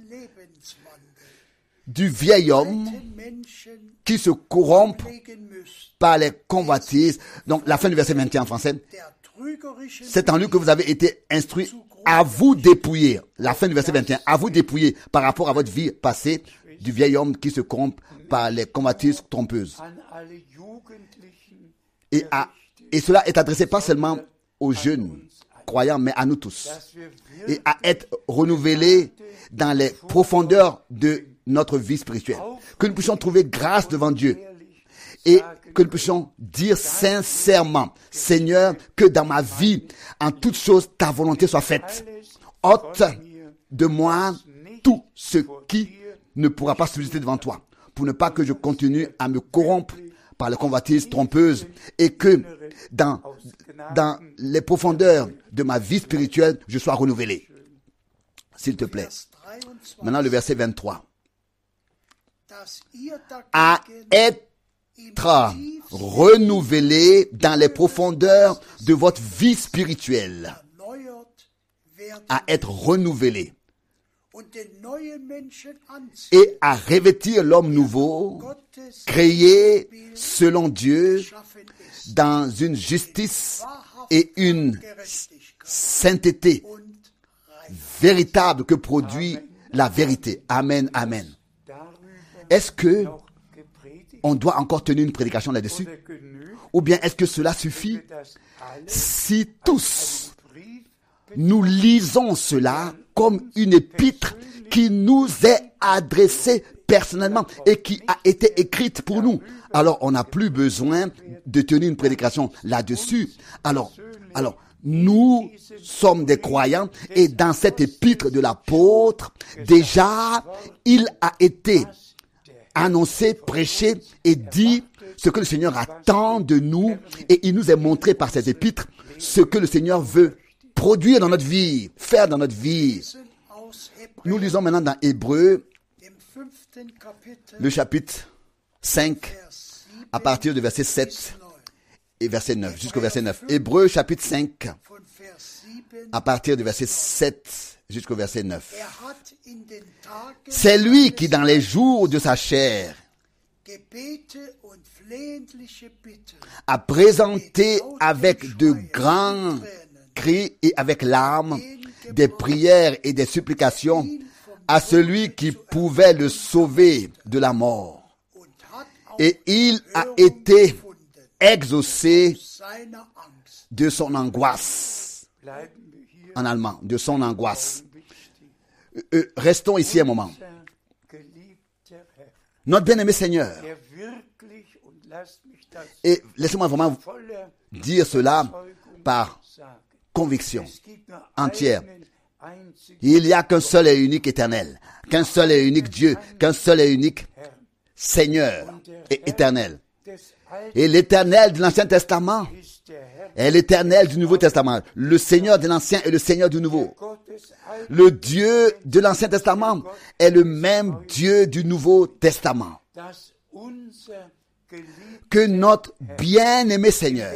du vieil homme qui se corrompt par les convoitises. Donc, la fin du verset 21 en français. C'est en lui que vous avez été instruits à vous dépouiller. La fin du verset 21. À vous dépouiller par rapport à votre vie passée du vieil homme qui se corrompt par les convoitises trompeuses. Et cela est adressé pas seulement aux jeunes croyants, mais à nous tous. Et à être renouvelés dans les profondeurs de notre vie spirituelle. Que nous puissions trouver grâce devant Dieu. Et que nous puissions dire sincèrement, Seigneur, que dans ma vie, en toute chose, ta volonté soit faite. Ôte de moi tout ce qui ne pourra pas subsister devant toi, pour ne pas que je continue à me corrompre par les convoitises trompeuses et que dans les profondeurs de ma vie spirituelle, je sois renouvelé. S'il te plaît. Maintenant, le verset 23. À être renouvelé dans les profondeurs de votre vie spirituelle. À être renouvelé. Et à revêtir l'homme nouveau, créé selon Dieu, dans une justice et une sainteté véritable que produit la vérité. Amen, amen. Est-ce que on doit encore tenir une prédication là-dessus? Ou bien est-ce que cela suffit si tous nous lisons cela comme une épître qui nous est adressée personnellement et qui a été écrite pour nous. Alors, on n'a plus besoin de tenir une prédication là-dessus. Alors, nous sommes des croyants et dans cette épître de l'apôtre, déjà, il a été annoncé, prêché et dit ce que le Seigneur attend de nous et il nous est montré par cette épître ce que le Seigneur veut produire dans notre vie, faire dans notre vie. Nous lisons maintenant dans Hébreux, le chapitre 5, à partir du verset 7 et verset 9, jusqu'au verset 9. Hébreux, chapitre 5, à partir du verset 7 jusqu'au verset 9. C'est lui qui, dans les jours de sa chair, a présenté avec de grands cris et avec larmes des prières et des supplications à celui qui pouvait le sauver de la mort. Et il a été exaucé de son angoisse. En allemand, de son angoisse. Restons ici un moment. Notre bien-aimé Seigneur, et laissez-moi vraiment dire cela par conviction entière. Il n'y a qu'un seul et unique éternel, qu'un seul et unique Dieu, qu'un seul et unique Seigneur et éternel. Et l'éternel de l'Ancien Testament est l'éternel du Nouveau Testament. Le Seigneur de l'Ancien et le Seigneur du Nouveau. Le Dieu de l'Ancien Testament est le même Dieu du Nouveau Testament. Que notre bien-aimé Seigneur,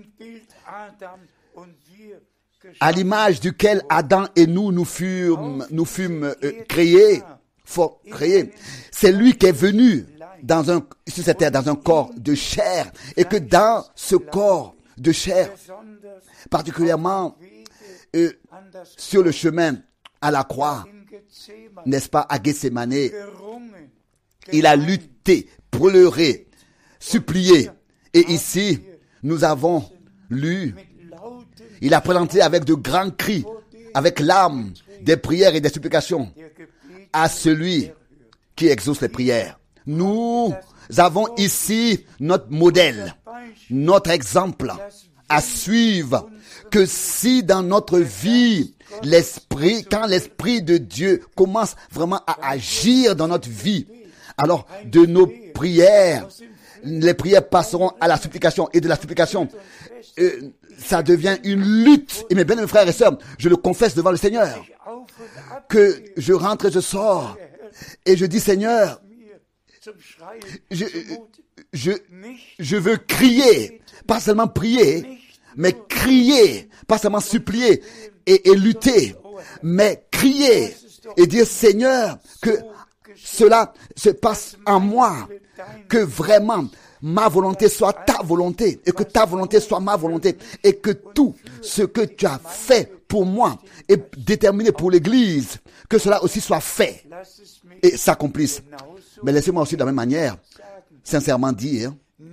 à l'image duquel Adam et nous fûmes créés, c'est lui qui est venu sur cette terre dans un corps de chair, et que dans ce corps de chair, particulièrement sur le chemin à la croix, n'est-ce pas, à Gethsémane, il a lutté, pleuré, supplié. Et ici, nous avons lu, il a présenté avec de grands cris, avec larmes, des prières et des supplications à celui qui exauce les prières. Nous avons ici notre modèle, notre exemple à suivre, que si dans notre vie, quand l'Esprit de Dieu commence vraiment à agir dans notre vie, alors de nos prières, les prières passeront à la supplication, et de la supplication, ça devient une lutte. Et mes bien-aimés frères et sœurs, je le confesse devant le Seigneur, que je rentre et je sors, et je dis, Seigneur, je veux crier, pas seulement prier, mais crier, pas seulement supplier et lutter, mais crier et dire, Seigneur, que cela se passe en moi, que vraiment ma volonté soit ta volonté, et que ta volonté soit ma volonté, et que tout ce que tu as fait pour moi et déterminé pour l'Église, que cela aussi soit fait et s'accomplisse. Mais laissez-moi aussi de la même manière, sincèrement dire,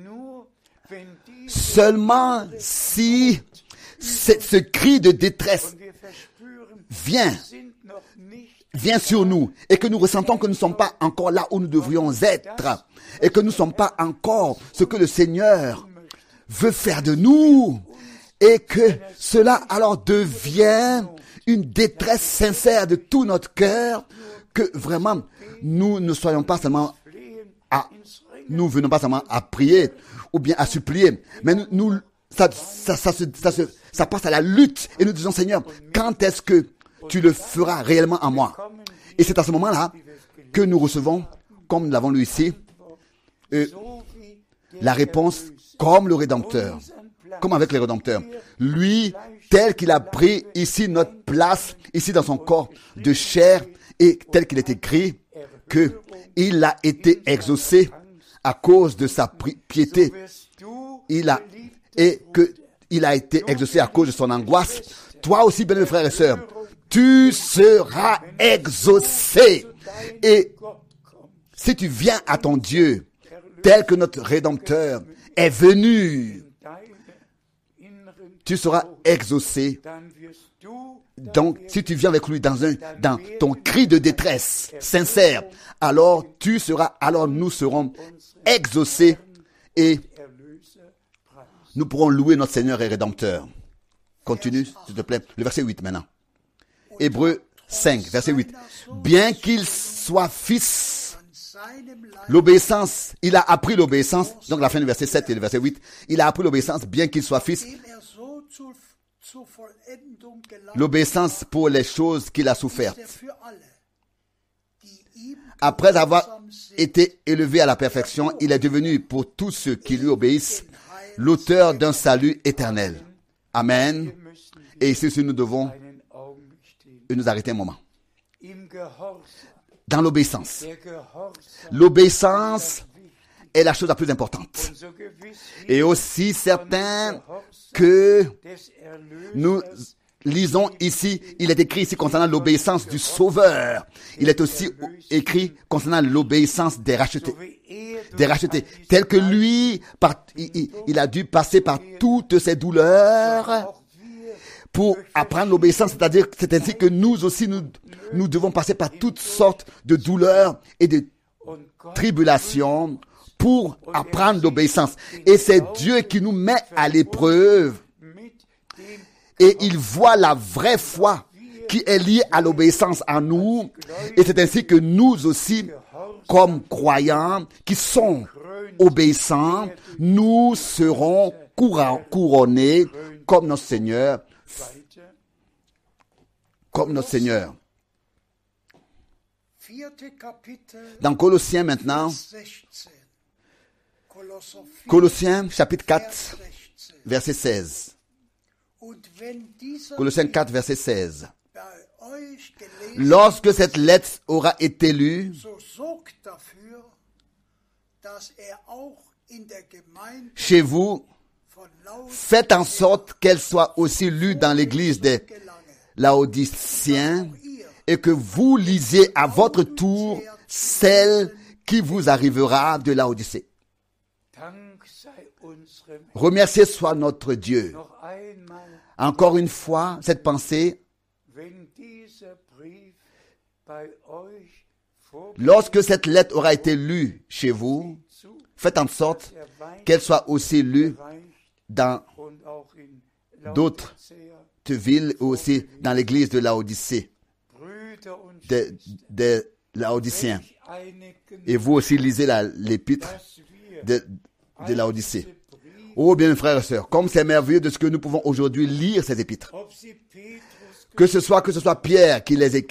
seulement si ce cri de détresse vient sur nous et que nous ressentons que nous ne sommes pas encore là où nous devrions être et que nous ne sommes pas encore ce que le Seigneur veut faire de nous et que cela alors devient une détresse sincère de tout notre cœur, que vraiment nous ne soyons pas seulement nous venons pas seulement à prier ou bien à supplier, mais ça passe à la lutte et nous disons, Seigneur, quand est-ce que tu le feras réellement en moi? Et c'est à ce moment-là que nous recevons, comme nous l'avons lu ici, la réponse comme le Rédempteur, comme avec le Rédempteur. Lui, tel qu'il a pris ici notre place, ici dans son corps de chair, et tel qu'il est écrit, qu'il a été exaucé à cause de sa piété. Il a été exaucé à cause de son angoisse. Toi aussi, bien-aimés frères et sœurs, tu seras exaucé. Et si tu viens à ton Dieu, tel que notre Rédempteur est venu tu seras exaucé. dann wirst du Donc, si tu viens avec lui dans ton cri de détresse sincère, alors nous serons exaucés et Erlöser preisen. nous pourrons louer notre Seigneur et Rédempteur. Continue, s'il te plaît. Le verset 8 maintenant. Hébreux 5, verset 8. Bien qu'il soit fils, an seinem Leib l'obéissance, il a appris l'obéissance. Donc la fin du verset 7 et le verset 8. Il a appris l'obéissance bien qu'il soit fils. dem so zur Vollendung gelangt L'obéissance pour les choses qu'il a ist souffertes. für alle, die ihm Après avoir gehorsam sind, été élevé à la perfection, il est devenu pour tous ceux qui lui obéissent l'auteur d'un salut éternel. Amen. Et ici, nous devons Einen Augenblick stehen. nous arrêter un moment. Im Gehorsam, Dans l'obéissance. der Gehorsam L'obéissance est la chose la plus importante. und so gewiss Et aussi certain que des nous Erlösers lisons ici, il est écrit ici concernant l'obéissance du Sauveur. Il est aussi écrit concernant l'obéissance des rachetés. Des rachetés. Tel que lui, il a dû passer par toutes ces douleurs pour apprendre l'obéissance. C'est-à-dire que c'est ainsi que nous aussi, nous devons passer par toutes sortes de douleurs et de tribulations pour apprendre l'obéissance. Et c'est Dieu qui nous met à l'épreuve. Et il voit la vraie foi qui est liée à l'obéissance en nous. Et c'est ainsi que nous aussi, comme croyants qui sont obéissants, nous serons couronnés comme notre Seigneur. Comme notre Seigneur. 4. Kapitel, Dans Colossiens maintenant, 16. Kolosser 4, Colossiens chapitre 4, Vers 16. verset 16. Und wenn dieser Colossiens 4, verset 16. bei euch gelesen, Lorsque cette lettre aura été lue, so sorgt dafür, dass auch in der Gemeinde chez vous, von laut faites en sorte qu'elle soit aussi lue dans l'église des gelange. Laodiciens et que vous lisiez à votre tour celle qui vous arrivera de Laodicée. Dank sei unserem Remercié soit notre Dieu. noch einmal, Encore une fois, cette pensée, wenn dieser Brief bei euch lorsque cette lettre aura été lue chez vous, zu faites en sorte er weit qu'elle soit aussi lue reicht dans und auch in d'autres Laodicea, villes ou aussi dans l'église de Laodicée, Brüder und des Laodiciens. eine Et vous aussi lisez l'épître dass wir de Laodicée. Oh bien, frères et sœurs, comme c'est merveilleux de ce que nous pouvons aujourd'hui lire ces épîtres. ob sie Petrus Que ce soit Pierre qui les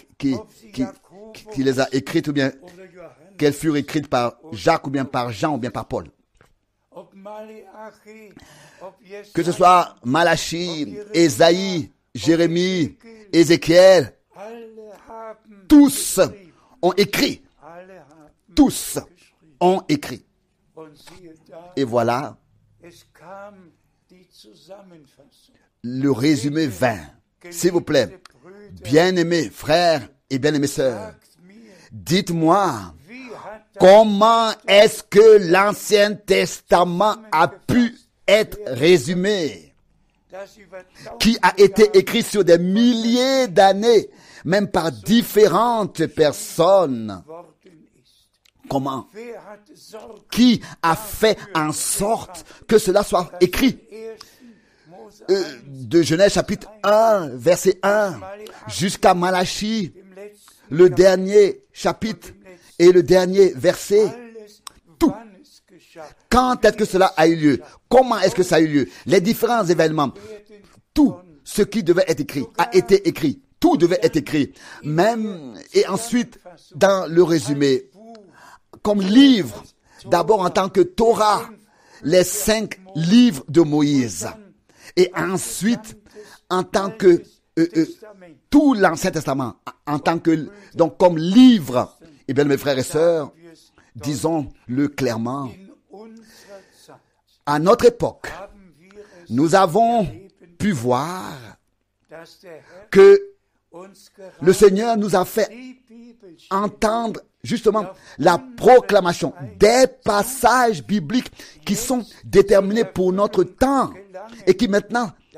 a écrites ou bien oder Johannes, qu'elles furent écrites par Jacques ou bien par Jean ou bien par Paul. ob Maleachi, ob Que ce Jesaja, soit Malachie, Ésaïe, Jérémie, Ézéchiel, alle haben tous geschrieben, ont écrit. alle haben Tous geschrieben. ont écrit. Und siehe da, Et voilà, es kam die Zusammenfassung. le résumé vint. S'il vous plaît, bien-aimés frères et bien-aimées sœurs, Sagt mir, dites-moi, wie hat das comment est-ce que l'Ancien Testament a pu être résumé, das über qui a été écrit sur des milliers d'années, même par différentes personnes? worden ist? Comment? Wer hat Sorge Qui a fait en sorte que cela soit écrit? Mose De Genèse chapitre 1, verset 1, jusqu'à Malachie, im letzten le dernier chapitre et le dernier verset. alles, Tout. wann es geschah, Quand est-ce que cela a eu lieu? Comment est-ce que ça a eu lieu? Les différents événements, tout ce qui devait être écrit a été écrit. Tout devait être écrit. Même, et ensuite, dans le résumé, comme livre, d'abord en tant que Torah, les 5 livres de Moïse. Et ensuite, en tant que Testament, tout l'Ancien Testament, en tant que, donc comme livre. Eh bien, mes frères et sœurs, wir es disons-le clairement, in unserer Zeit à notre époque, haben wir es nous avons pu voir dass der Herr que uns le gerade Seigneur nous a fait die Bibel entendre justement la proclamation des passages bibliques qui sont déterminés pour notre temps et qui maintenant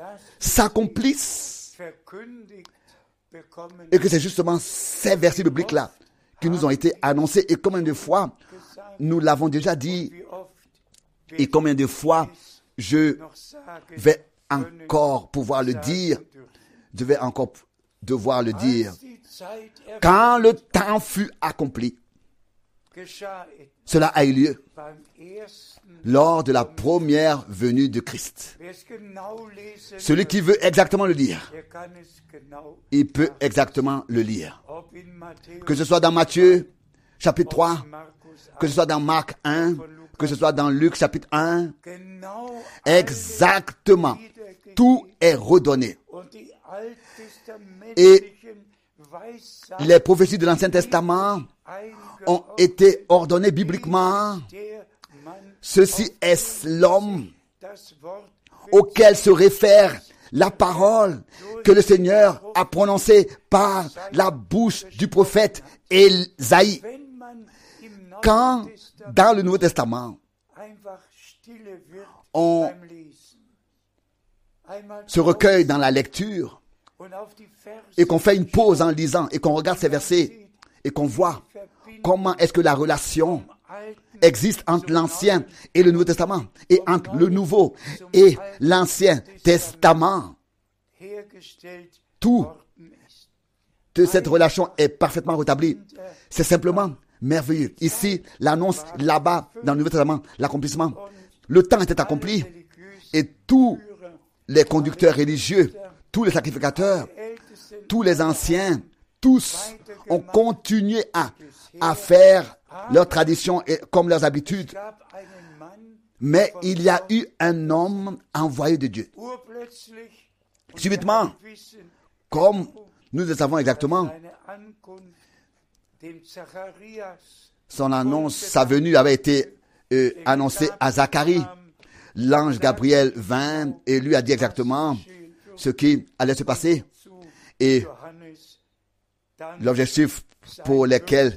s'accomplissent. verkündigt bekommen, Et que c'est justement ces versets bibliques-là qui nous ont été annoncés. Et combien de fois nous l'avons déjà dit, wie oft et combien de fois je noch sagen vais encore pouvoir le dire, je vais encore devoir le dire. als die Zeit Quand le temps fut accompli, geschah es cela a eu lieu beim ersten. lors de la première venue de Christ. Wer es genau lesen Celui qui veut exactement le dire, der kann es genau, il peut exactement le lire. ob in Matthäus, Que ce soit dans Matthieu, chapitre 3, Markus, que ce soit dans Marc 1, que ce soit dans Luc, chapitre 1, genau exactement, tout est redonné. und die Et alttestamentlichen Weissagen les prophéties de l'Ancien Testament ont été ordonnées bibliquement. der man Ceci est l'homme das Wort auquel se réfère la parole que le Seigneur a prononcée par la bouche du prophète Ésaïe. wenn man im Neuen Quand Testament dans le Nouveau Testament, einfach stille wird on beim Lesen, einmal se recueille dans la lecture und auf die Verse et qu'on fait une pause en lisant et qu'on regarde ces versets et qu'on voit comment est-ce que la relation Alten existe entre l'Ancien et le Nouveau Testament et entre le Nouveau et l'Ancien Testament. hergestellt Tout worden ist. de cette relation est parfaitement rétablie. C'est simplement merveilleux. Ici, l'annonce, là-bas, dans le Nouveau Testament, l'accomplissement. Le temps était accompli Religiös et tous les conducteurs religieux, tous les sacrificateurs, Ältesten tous les anciens, tous ont continué à faire leurs traditions et comme leurs habitudes. gab einen Mann, Mais il y a eu un homme envoyé de Dieu. urplötzlich und Subitement, wir wissen comme nous le savons exactement, seine Ankunft dem Zacharias son annonce, sa venue avait été annoncée à Zacharie. L'ange Gabriel vint et lui a dit exactement ce qui allait se passer et Johannes dann l'objectif pour lequel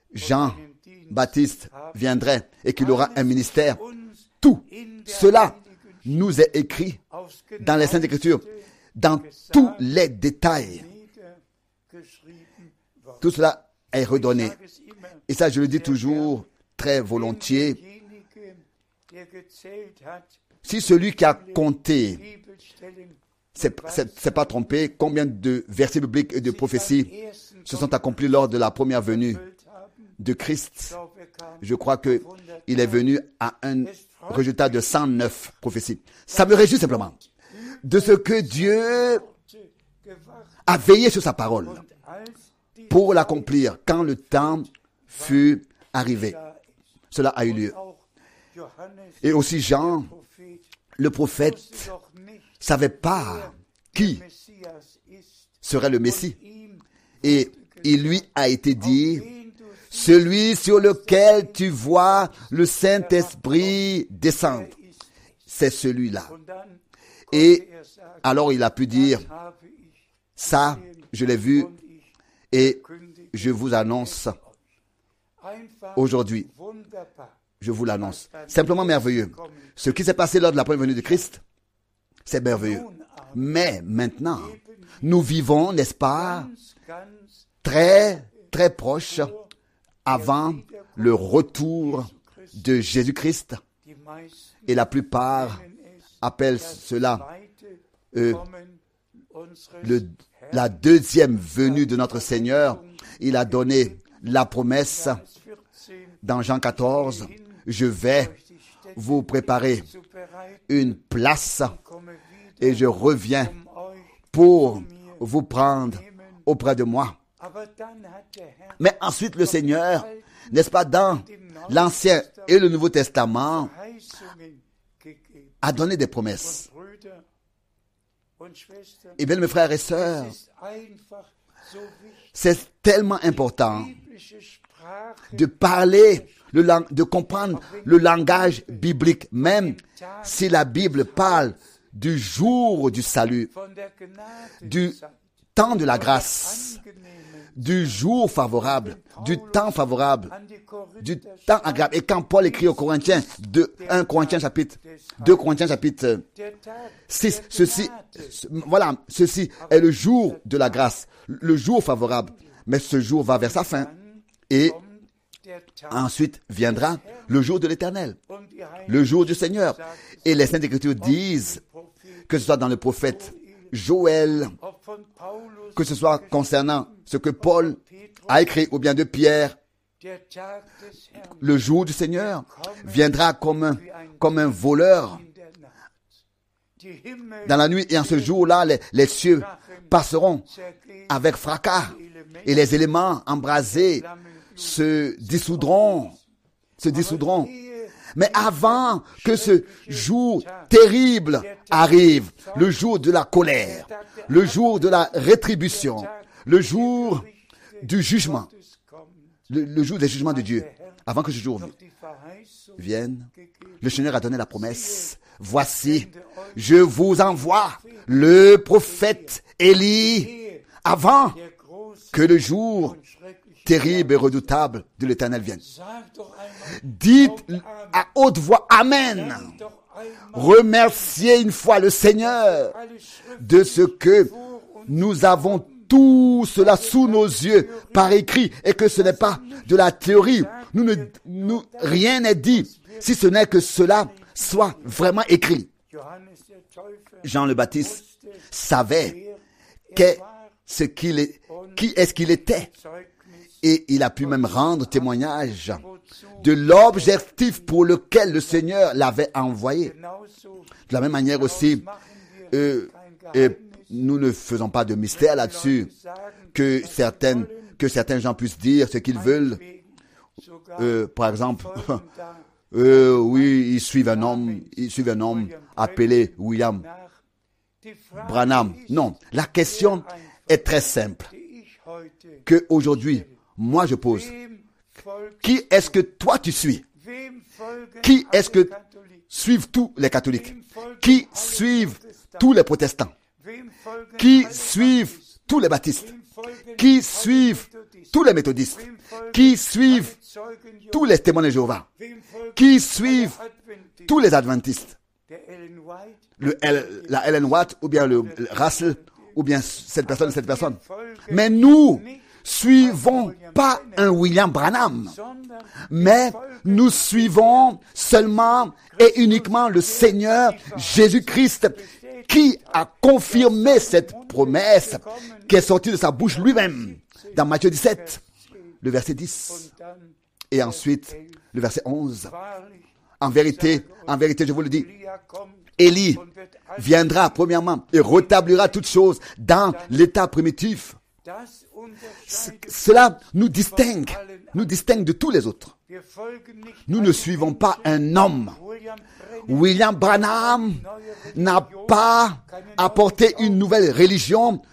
Jean-Baptiste viendrait et qu'il aura un ministère. uns Tout in der cela Heiligen nous est écrit aufs dans les Saintes Écritures, dans tous les détails. niedergeschrieben worden. Tout cela est redonné. Ich sage es immer, Et ça, je le dis toujours très volontiers. derjenige, der gezählt hat, Si celui qui a compté Bibelstellen c'est pas trompé, combien de versets bibliques et de prophéties ersten se sont accomplis lors de la première venue erfüllt haben, de Christ. glaube er kam Je crois que il est venu à un résultat de 109 prophéties. Ça me réjouit simplement de ce que Dieu gewacht a veillé sur sa parole und als die pour l'accomplir quand le temps fut arrivé. da ist. Cela a eu lieu. Auch Johannes, Et aussi Jean, Prophet, le prophète, wusste doch nicht, savait pas qui Messias ist. serait le Messie. Ihm, Et il lui a été dit, den du celui sur lequel tu vois le Saint-Esprit descendre, c'est celui-là. und dann Et er sagt, alors il a pu dire, habe ich ça, je l'ai vu und ich et kündige je vous annonce einfach aujourd'hui, wunderbar. je vous l'annonce. Simplement merveilleux. Ce qui s'est passé lors de la première venue de Christ, c'est merveilleux. Nun aber Mais maintenant, nous vivons, n'est-ce pas, ganz très, très proche avant le retour de Jésus-Christ. die meisten Et la plupart nennen es appellent cela zweite Kommen unseres la deuxième venue de notre Seigneur. Il a donné la promesse 14 dans Jean 14, je vais die Städte vous préparer zu bereiten, une place komme wieder, et je reviens euch. pour vous prendre auprès de moi. Aber dann hat der Herr Mais ensuite le Seigneur, n'est-ce pas, dans l'Ancien et le Nouveau Testament, Verheißungen gegeben. a donné des promesses. Brüder und Schwestern, Et bien mes frères et sœurs, es ist einfach so wichtig, c'est tellement important biblische Sprache de parler, de comprendre le langage biblique, même si la Bible parle du jour du salut, von der Gnade du temps de la grâce, angenehmen du jour favorable, du temps favorable, an die Korinther du temps agréable. Et quand Paul écrit aux Corinthiens, 2 Corinthiens chapitre 6, ceci est le jour de la grâce, le jour favorable. Mais ce jour va vers sa fin. Et ensuite viendra le jour de l'Éternel, le jour du Seigneur. Et les Saintes Écritures disent, que ce soit dans le prophète Joël, que ce soit concernant ce que Paul a écrit, ou bien de Pierre, le jour du Seigneur viendra comme un voleur dans la nuit. Et en ce jour-là, les cieux passeront avec fracas et les éléments embrasés se dissoudront. Mais avant que ce jour terrible arrive, le jour de la colère, le jour de la rétribution, le jour du jugement, le jour des jugements de Dieu, avant que ce jour vienne, le Seigneur a donné la promesse. Voici, je vous envoie le prophète Élie avant que le jour terrible et redoutable de l'Éternel vienne. Dites à haute voix Amen. Remerciez une fois le Seigneur de ce que nous avons tout cela sous nos yeux par écrit et que ce n'est pas de la théorie. Rien n'est dit si ce n'est que cela soit vraiment écrit. Jean le Baptiste savait qui est-ce qu'il était. Et il a pu même rendre témoignage de l'objectif pour lequel le Seigneur l'avait envoyé. De la même manière aussi, nous ne faisons pas de mystère là-dessus, que certains gens puissent dire ce qu'ils veulent. Par exemple, oui, ils suivent un homme appelé William Branham. Non, la question est très simple. Que aujourd'hui, moi je pose. Qui est-ce que toi tu suis? Qui est-ce que suivent tous les catholiques? Qui suivent tous les protestants? Qui suivent tous les baptistes? Qui suivent tous les méthodistes? Qui suivent tous les témoins de Jéhovah? Qui suivent tous les adventistes? La Ellen White ou bien le Russell ou bien cette personne. Mais nous suivons pas un William Branham, mais nous suivons seulement et uniquement le Seigneur Jésus-Christ qui a confirmé cette promesse qui est sortie de sa bouche lui-même dans Matthieu 17, le verset 10 et ensuite le verset 11. En vérité, je vous le dis, Élie viendra premièrement et rétablira toutes choses dans l'état primitif. Cela nous distingue de tous les autres. Nous ne suivons pas un homme. William Branham n'a pas apporté une nouvelle religion,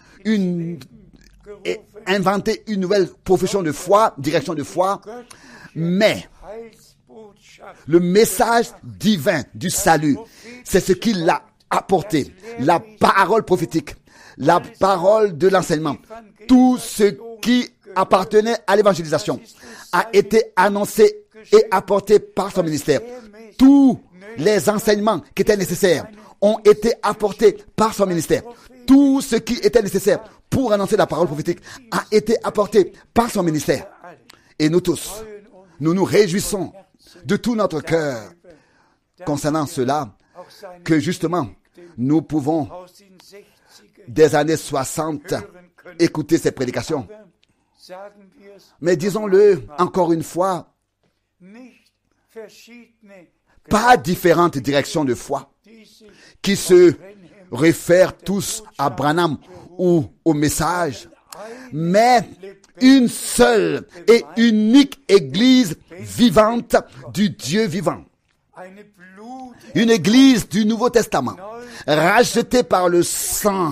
inventé une nouvelle profession de foi, direction de foi, mais le message divin du salut, c'est ce qu'il a apporté. La parole prophétique, la parole de l'enseignement, tout ce qui appartenait à l'évangélisation a été annoncé et apporté par son ministère. Tous les enseignements qui étaient nécessaires ont été apportés par son ministère. Tout ce qui était nécessaire pour annoncer la parole prophétique a été apporté par son ministère. Et nous tous, nous nous réjouissons de tout notre cœur concernant cela, que justement, nous pouvons, des années 60, écouter ces prédications. Mais disons-le encore une fois, pas différentes directions de foi qui se réfèrent tous à Branham ou au message, mais une seule et unique église vivante du Dieu vivant. Une église du Nouveau Testament, rachetée par le sang,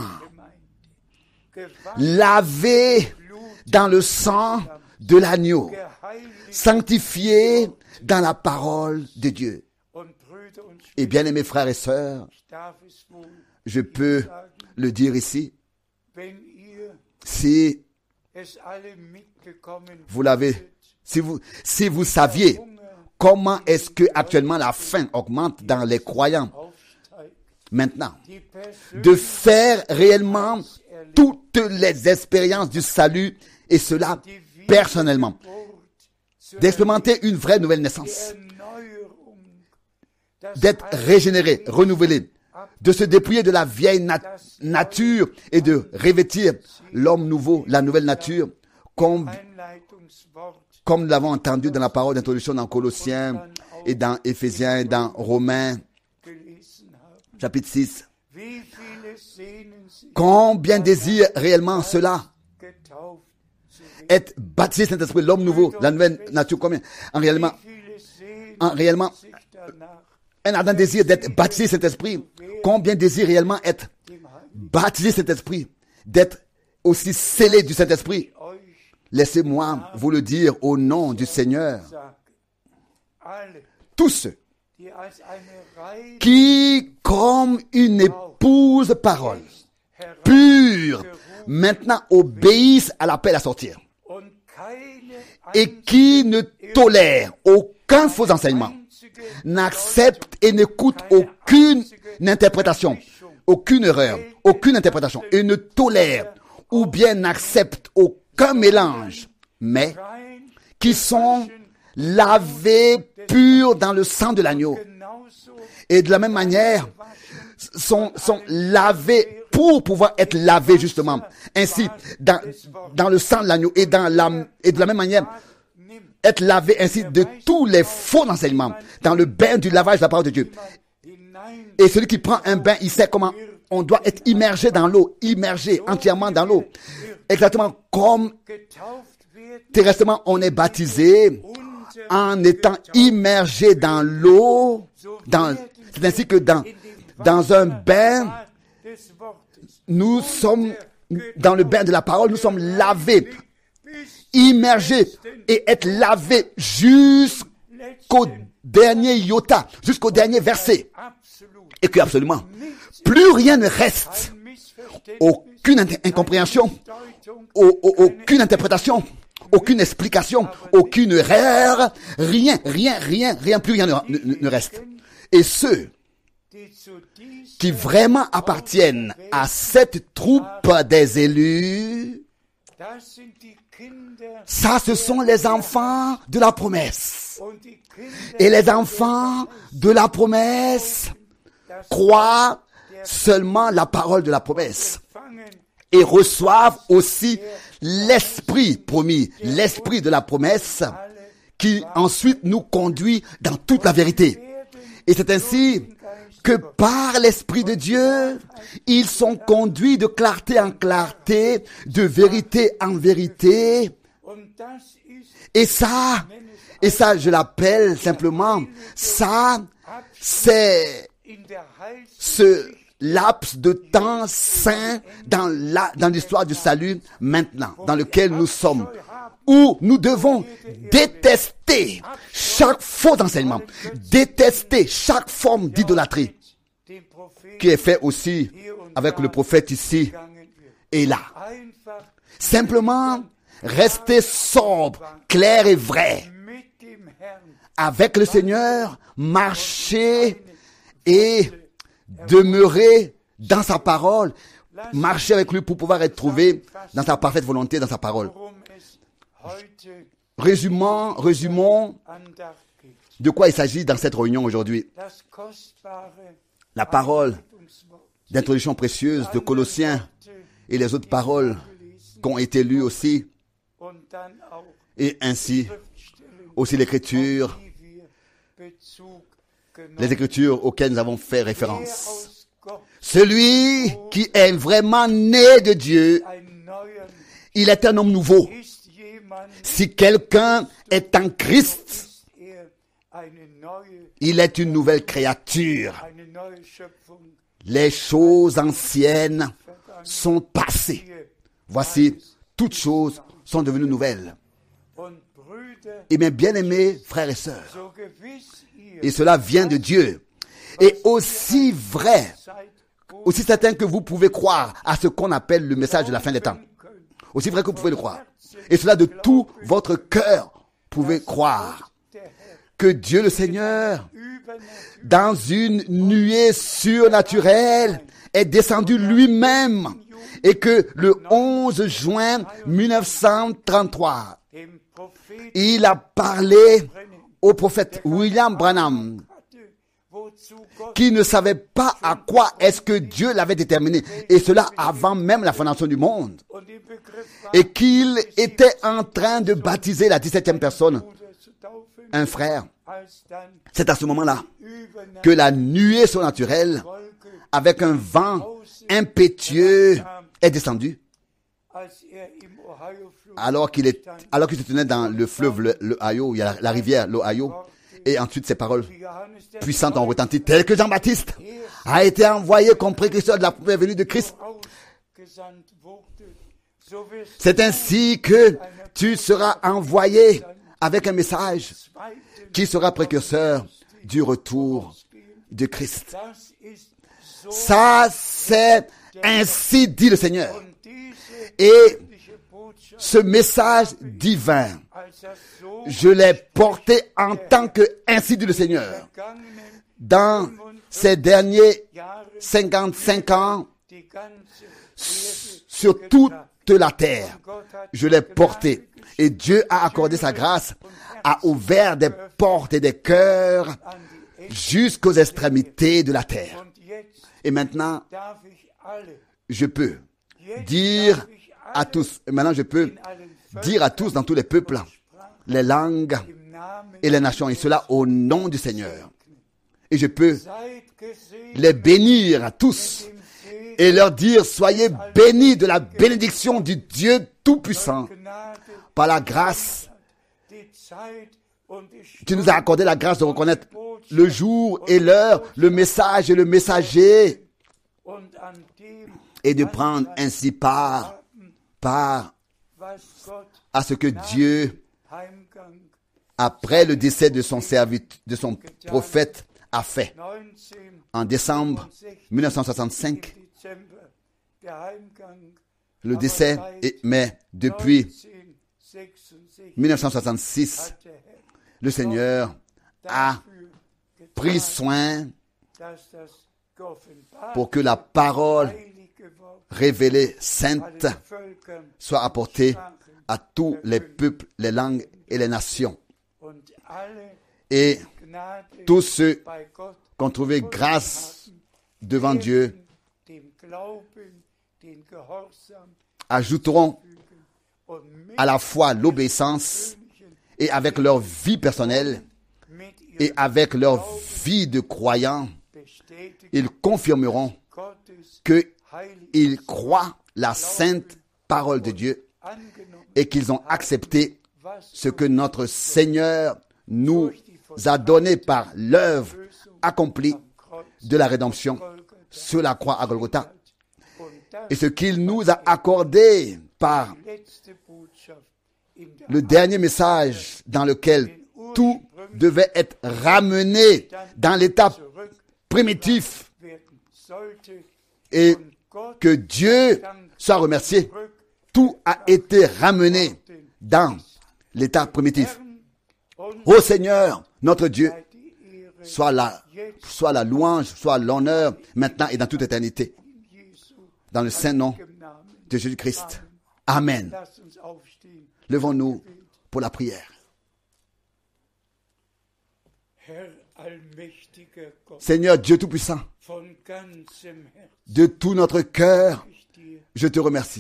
lavée dans le sang de l'agneau, sanctifiée dans la parole de Dieu. Et bien aimés frères et sœurs, je peux le dire ici, si es alle mitgekommen Vous l'avez. Si vous saviez comment est-ce que actuellement la faim augmente dans les croyants aufsteigt, maintenant, die de faire réellement toutes les expériences du salut et cela personnellement, d'expérimenter une vraie nouvelle naissance, Erneuerung, das d'être régénéré, renouvelé, de se dépouiller de la vieille nature et de revêtir l'homme nouveau, la nouvelle nature, comme Einleitungswort nous l'avons entendu dans la parole d'introduction dans Colossiens et dans Éphésiens et dans Romains, gelesen haben. chapitre 6. Wie viele sehnen sich Combien désire réellement cela? getauft zu werden? Être baptisé Saint-Esprit, l'homme nouveau, la nouvelle nature, combien? En réellement, Sich danach un ardent désir d'être baptisé Saint-Esprit. Combien désire réellement être dem Heiligen baptisé Saint-Esprit, d'être aussi scellé du Saint-Esprit? euch Laissez-moi vous le dire au nom du Seigneur. sagen. Alle, Tous ceux die als eine Reihe qui, comme une épouse parole, pure, maintenant obéissent à l'appel à sortir und keine et qui ne tolèrent aucun faux enseignement, einzige n'acceptent et n'écoutent aucune interprétation, aucune erreur, aucune interprétation, et ne tolèrent ou bien n'acceptent aucun mélange, mais rein qui sont lavés purs dans le sang de l'agneau. genauso Et de la même manière, sont lavés pour pouvoir être lavés justement. Ainsi, dans le sang de l'agneau et de la même manière, nimmt être lavé ainsi de tous les faux enseignements dans le bain du lavage de la parole de Dieu. hinein Et celui qui prend un bain, il sait comment on doit être immergé dans l'eau, immergé entièrement dans l'eau. Exactement comme getauft werden, terresтрement on est baptisé en étant immergé dans l'eau. C'est ainsi que dans un bain, des Wortes nous sommes dans le bain de la parole, nous sommes lavés, immergés et être lavés jusqu'au dernier iota, jusqu'au dernier verset. absolut Et que absolument, plus rien ne reste, ein Missverständnis, aucune incompréhension, Deutung, aucune interprétation, aucune explication, aucune erreur, rien, plus rien ne reste. Et ceux die zu diesem qui vraiment appartiennent à cette troupe des élus, das sind die Kinder ça ce sont les enfants de la promesse. und die Kinder Et les enfants de la promesse croient seulement la parole de la promesse fangen et reçoivent aussi l'esprit promis, l'esprit de la promesse qui ensuite nous conduit dans toute la vérité. Et c'est ainsi que par l'Esprit de Dieu, ils sont conduits de clarté en clarté, de vérité en vérité. und das ist Et ça, je l'appelle simplement, ça, c'est in der Heils ce laps de temps saint dans l'histoire du salut maintenant, dans lequel nous sommes, où nous devons détester chaque faux enseignement, détester chaque forme d'idolâtrie dem Propheten qui est fait aussi avec le prophète ici gegangen wird. et là. Einfach Simplement, rester sobre, clair et vrai mit dem Herrn avec le Seigneur, marcher et demeurer dans sa parole, marcher avec lui pour pouvoir être trouvé dans sa parfaite volonté, dans sa parole. worum es heute Résumons Andacht geht. de quoi il s'agit dans cette réunion aujourd'hui. Das kostbare La parole Einleitungswort. d'introduction précieuse de Colossiens et les autres paroles qui ont été lues aussi, Und dann auch et ainsi Schriftstellen, aussi l'écriture, auf die wir Bezug genommen les écritures auxquelles nous avons fait Wer référence. aus Gott Celui qui est vraiment né de Dieu, ein Neuer il est un homme nouveau. ist jemand, Si quelqu'un est en Christ, ist eine neue il est une nouvelle créature. Schöpfung. Les choses anciennes sont passées. Voici, toutes choses sont devenues nouvelles. Und Brüder, Et mes bien-aimés frères et sœurs, so gewiss ihr et cela vient de Dieu, et aussi vrai, seid, aussi certain que vous pouvez croire à ce qu'on appelle le message de la fin des temps, aussi vrai que vous pouvez le croire. Et cela de tout votre cœur, pouvez croire que Dieu le Seigneur, dans une nuée surnaturelle, est descendu lui-même et que le 11 juin 1933, il a parlé au prophète William Branham, qui ne savait pas à quoi est-ce que Dieu l'avait déterminé, et cela avant même la fondation du monde, et qu'il était en train de baptiser la 17e personne, un frère. C'est à ce moment-là que la nuée surnaturelle, avec un vent impétueux, est descendue. Alors qu'il se tenait dans le fleuve l'Ohio, il y a la rivière l'Ohio, et ensuite ces paroles puissantes ont retenti, tel que Jean-Baptiste a été envoyé comme précurseur de la première venue de Christ. C'est ainsi que tu seras envoyé avec un message qui sera précurseur du retour de Christ. Ça, c'est ainsi dit le Seigneur. Et ce message divin, je l'ai porté en tant que ainsi dit le Seigneur. Dans ces derniers 55 ans, sur toute la terre, je l'ai porté. Et Dieu a accordé sa grâce, a ouvert des portes et des cœurs jusqu'aux extrémités de la terre. Et maintenant, je peux dire à tous, maintenant je peux dire à tous dans tous les peuples, les langues et les nations, et cela au nom du Seigneur. Et je peux les bénir à tous et leur dire, soyez bénis de la bénédiction du Dieu Tout-Puissant. Par la grâce, tu nous as accordé la grâce de reconnaître le jour et l'heure, le message et le messager, et de prendre ainsi part à ce que Dieu, après le décès de son serviteur, de son prophète, a fait. En décembre 1965, le décès, mais depuis 1966, le Seigneur a pris soin pour que la parole révélée sainte soit apportée à tous les peuples, les langues et les nations. Et tous ceux qui ont trouvé grâce devant Dieu ajouteront à la fois l'obéissance et avec leur vie personnelle et avec leur vie de croyants, ils confirmeront qu'ils croient la sainte parole de Dieu et qu'ils ont accepté ce que notre Seigneur nous a donné par l'œuvre accomplie de la rédemption sur la croix à Golgotha et ce qu'il nous a accordé par le dernier message dans lequel tout devait être ramené dans l'état primitif et que Dieu soit remercié. Tout a été ramené dans l'état primitif. Ô Seigneur, notre Dieu, soit la louange, soit l'honneur, maintenant et dans toute éternité. Dans le saint nom de Jésus-Christ. Amen. Levons-nous pour la prière. Seigneur Dieu Tout-Puissant, de tout notre cœur, je te remercie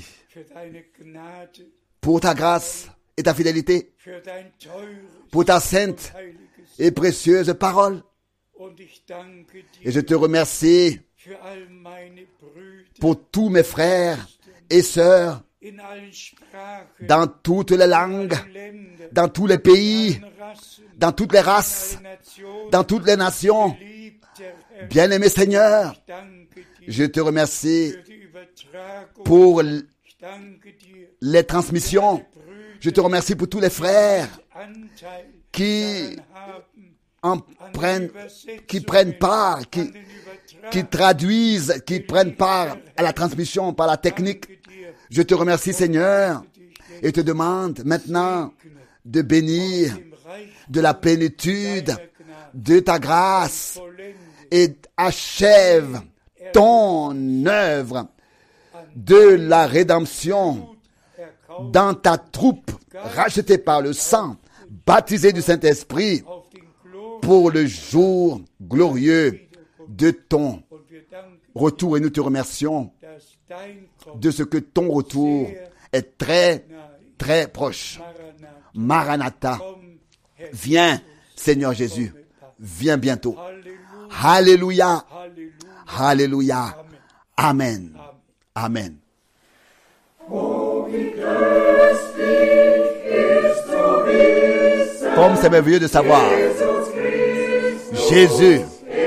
pour ta grâce et ta fidélité, pour ta sainte et précieuse parole. Et je te remercie pour tous mes frères et sœurs dans toutes les langues, dans tous les pays, dans toutes les races, dans toutes les nations. Bien-aimé Seigneur, je te remercie pour les transmissions. Je te remercie pour tous les frères qui prennent part, qui traduisent, qui prennent part à la transmission par la technique. Je te remercie, Seigneur, et te demande maintenant de bénir de la plénitude de ta grâce et achève ton œuvre de la rédemption dans ta troupe, rachetée par le sang, baptisée du Saint-Esprit pour le jour glorieux de ton retour. Et nous te remercions de ce que ton retour est très, très proche. Maranatha, viens, Seigneur Jésus, viens bientôt. Alléluia, alléluia, amen, amen. Comme c'est merveilleux de savoir, Jésus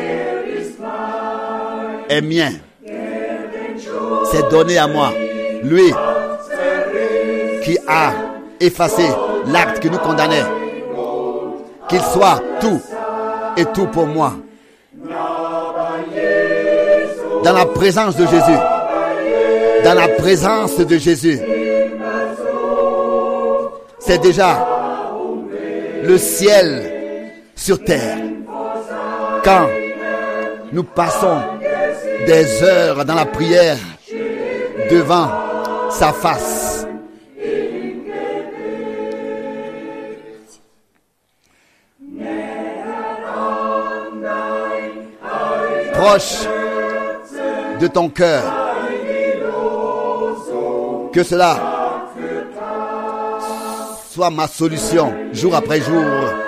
est mien, c'est donné à moi, lui qui a effacé l'acte qui nous condamnait, qu'il soit tout et tout pour moi. Dans la présence de Jésus, dans la présence de Jésus, c'est déjà le ciel sur terre. Quand nous passons des heures dans la prière devant sa face, proche de ton cœur, que cela soit ma solution jour après jour,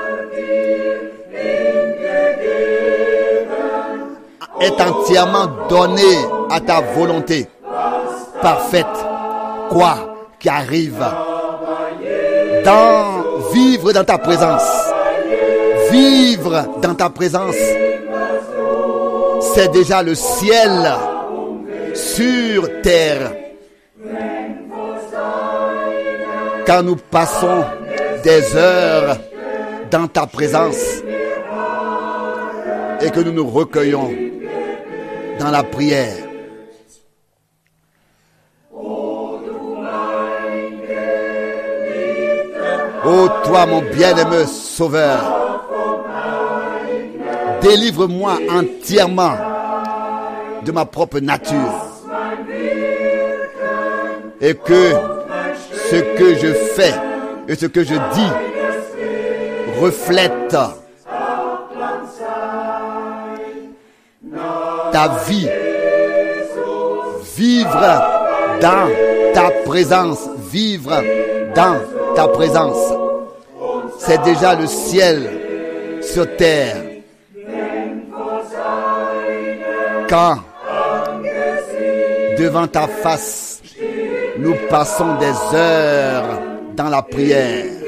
est entièrement donné à ta volonté parfaite, quoi qu'arrive, vivre dans ta présence, vivre dans ta présence, c'est déjà le ciel sur terre. Quand nous passons des heures dans ta présence et que nous nous recueillons dans la prière. Ô toi, mon bien-aimé Sauveur, délivre-moi entièrement de ma propre nature et que ce que je fais et ce que je dis reflète ta vie. Vivre dans ta présence, vivre dans ta présence. C'est déjà le ciel sur terre. Quand devant ta face, nous passons des heures dans la prière.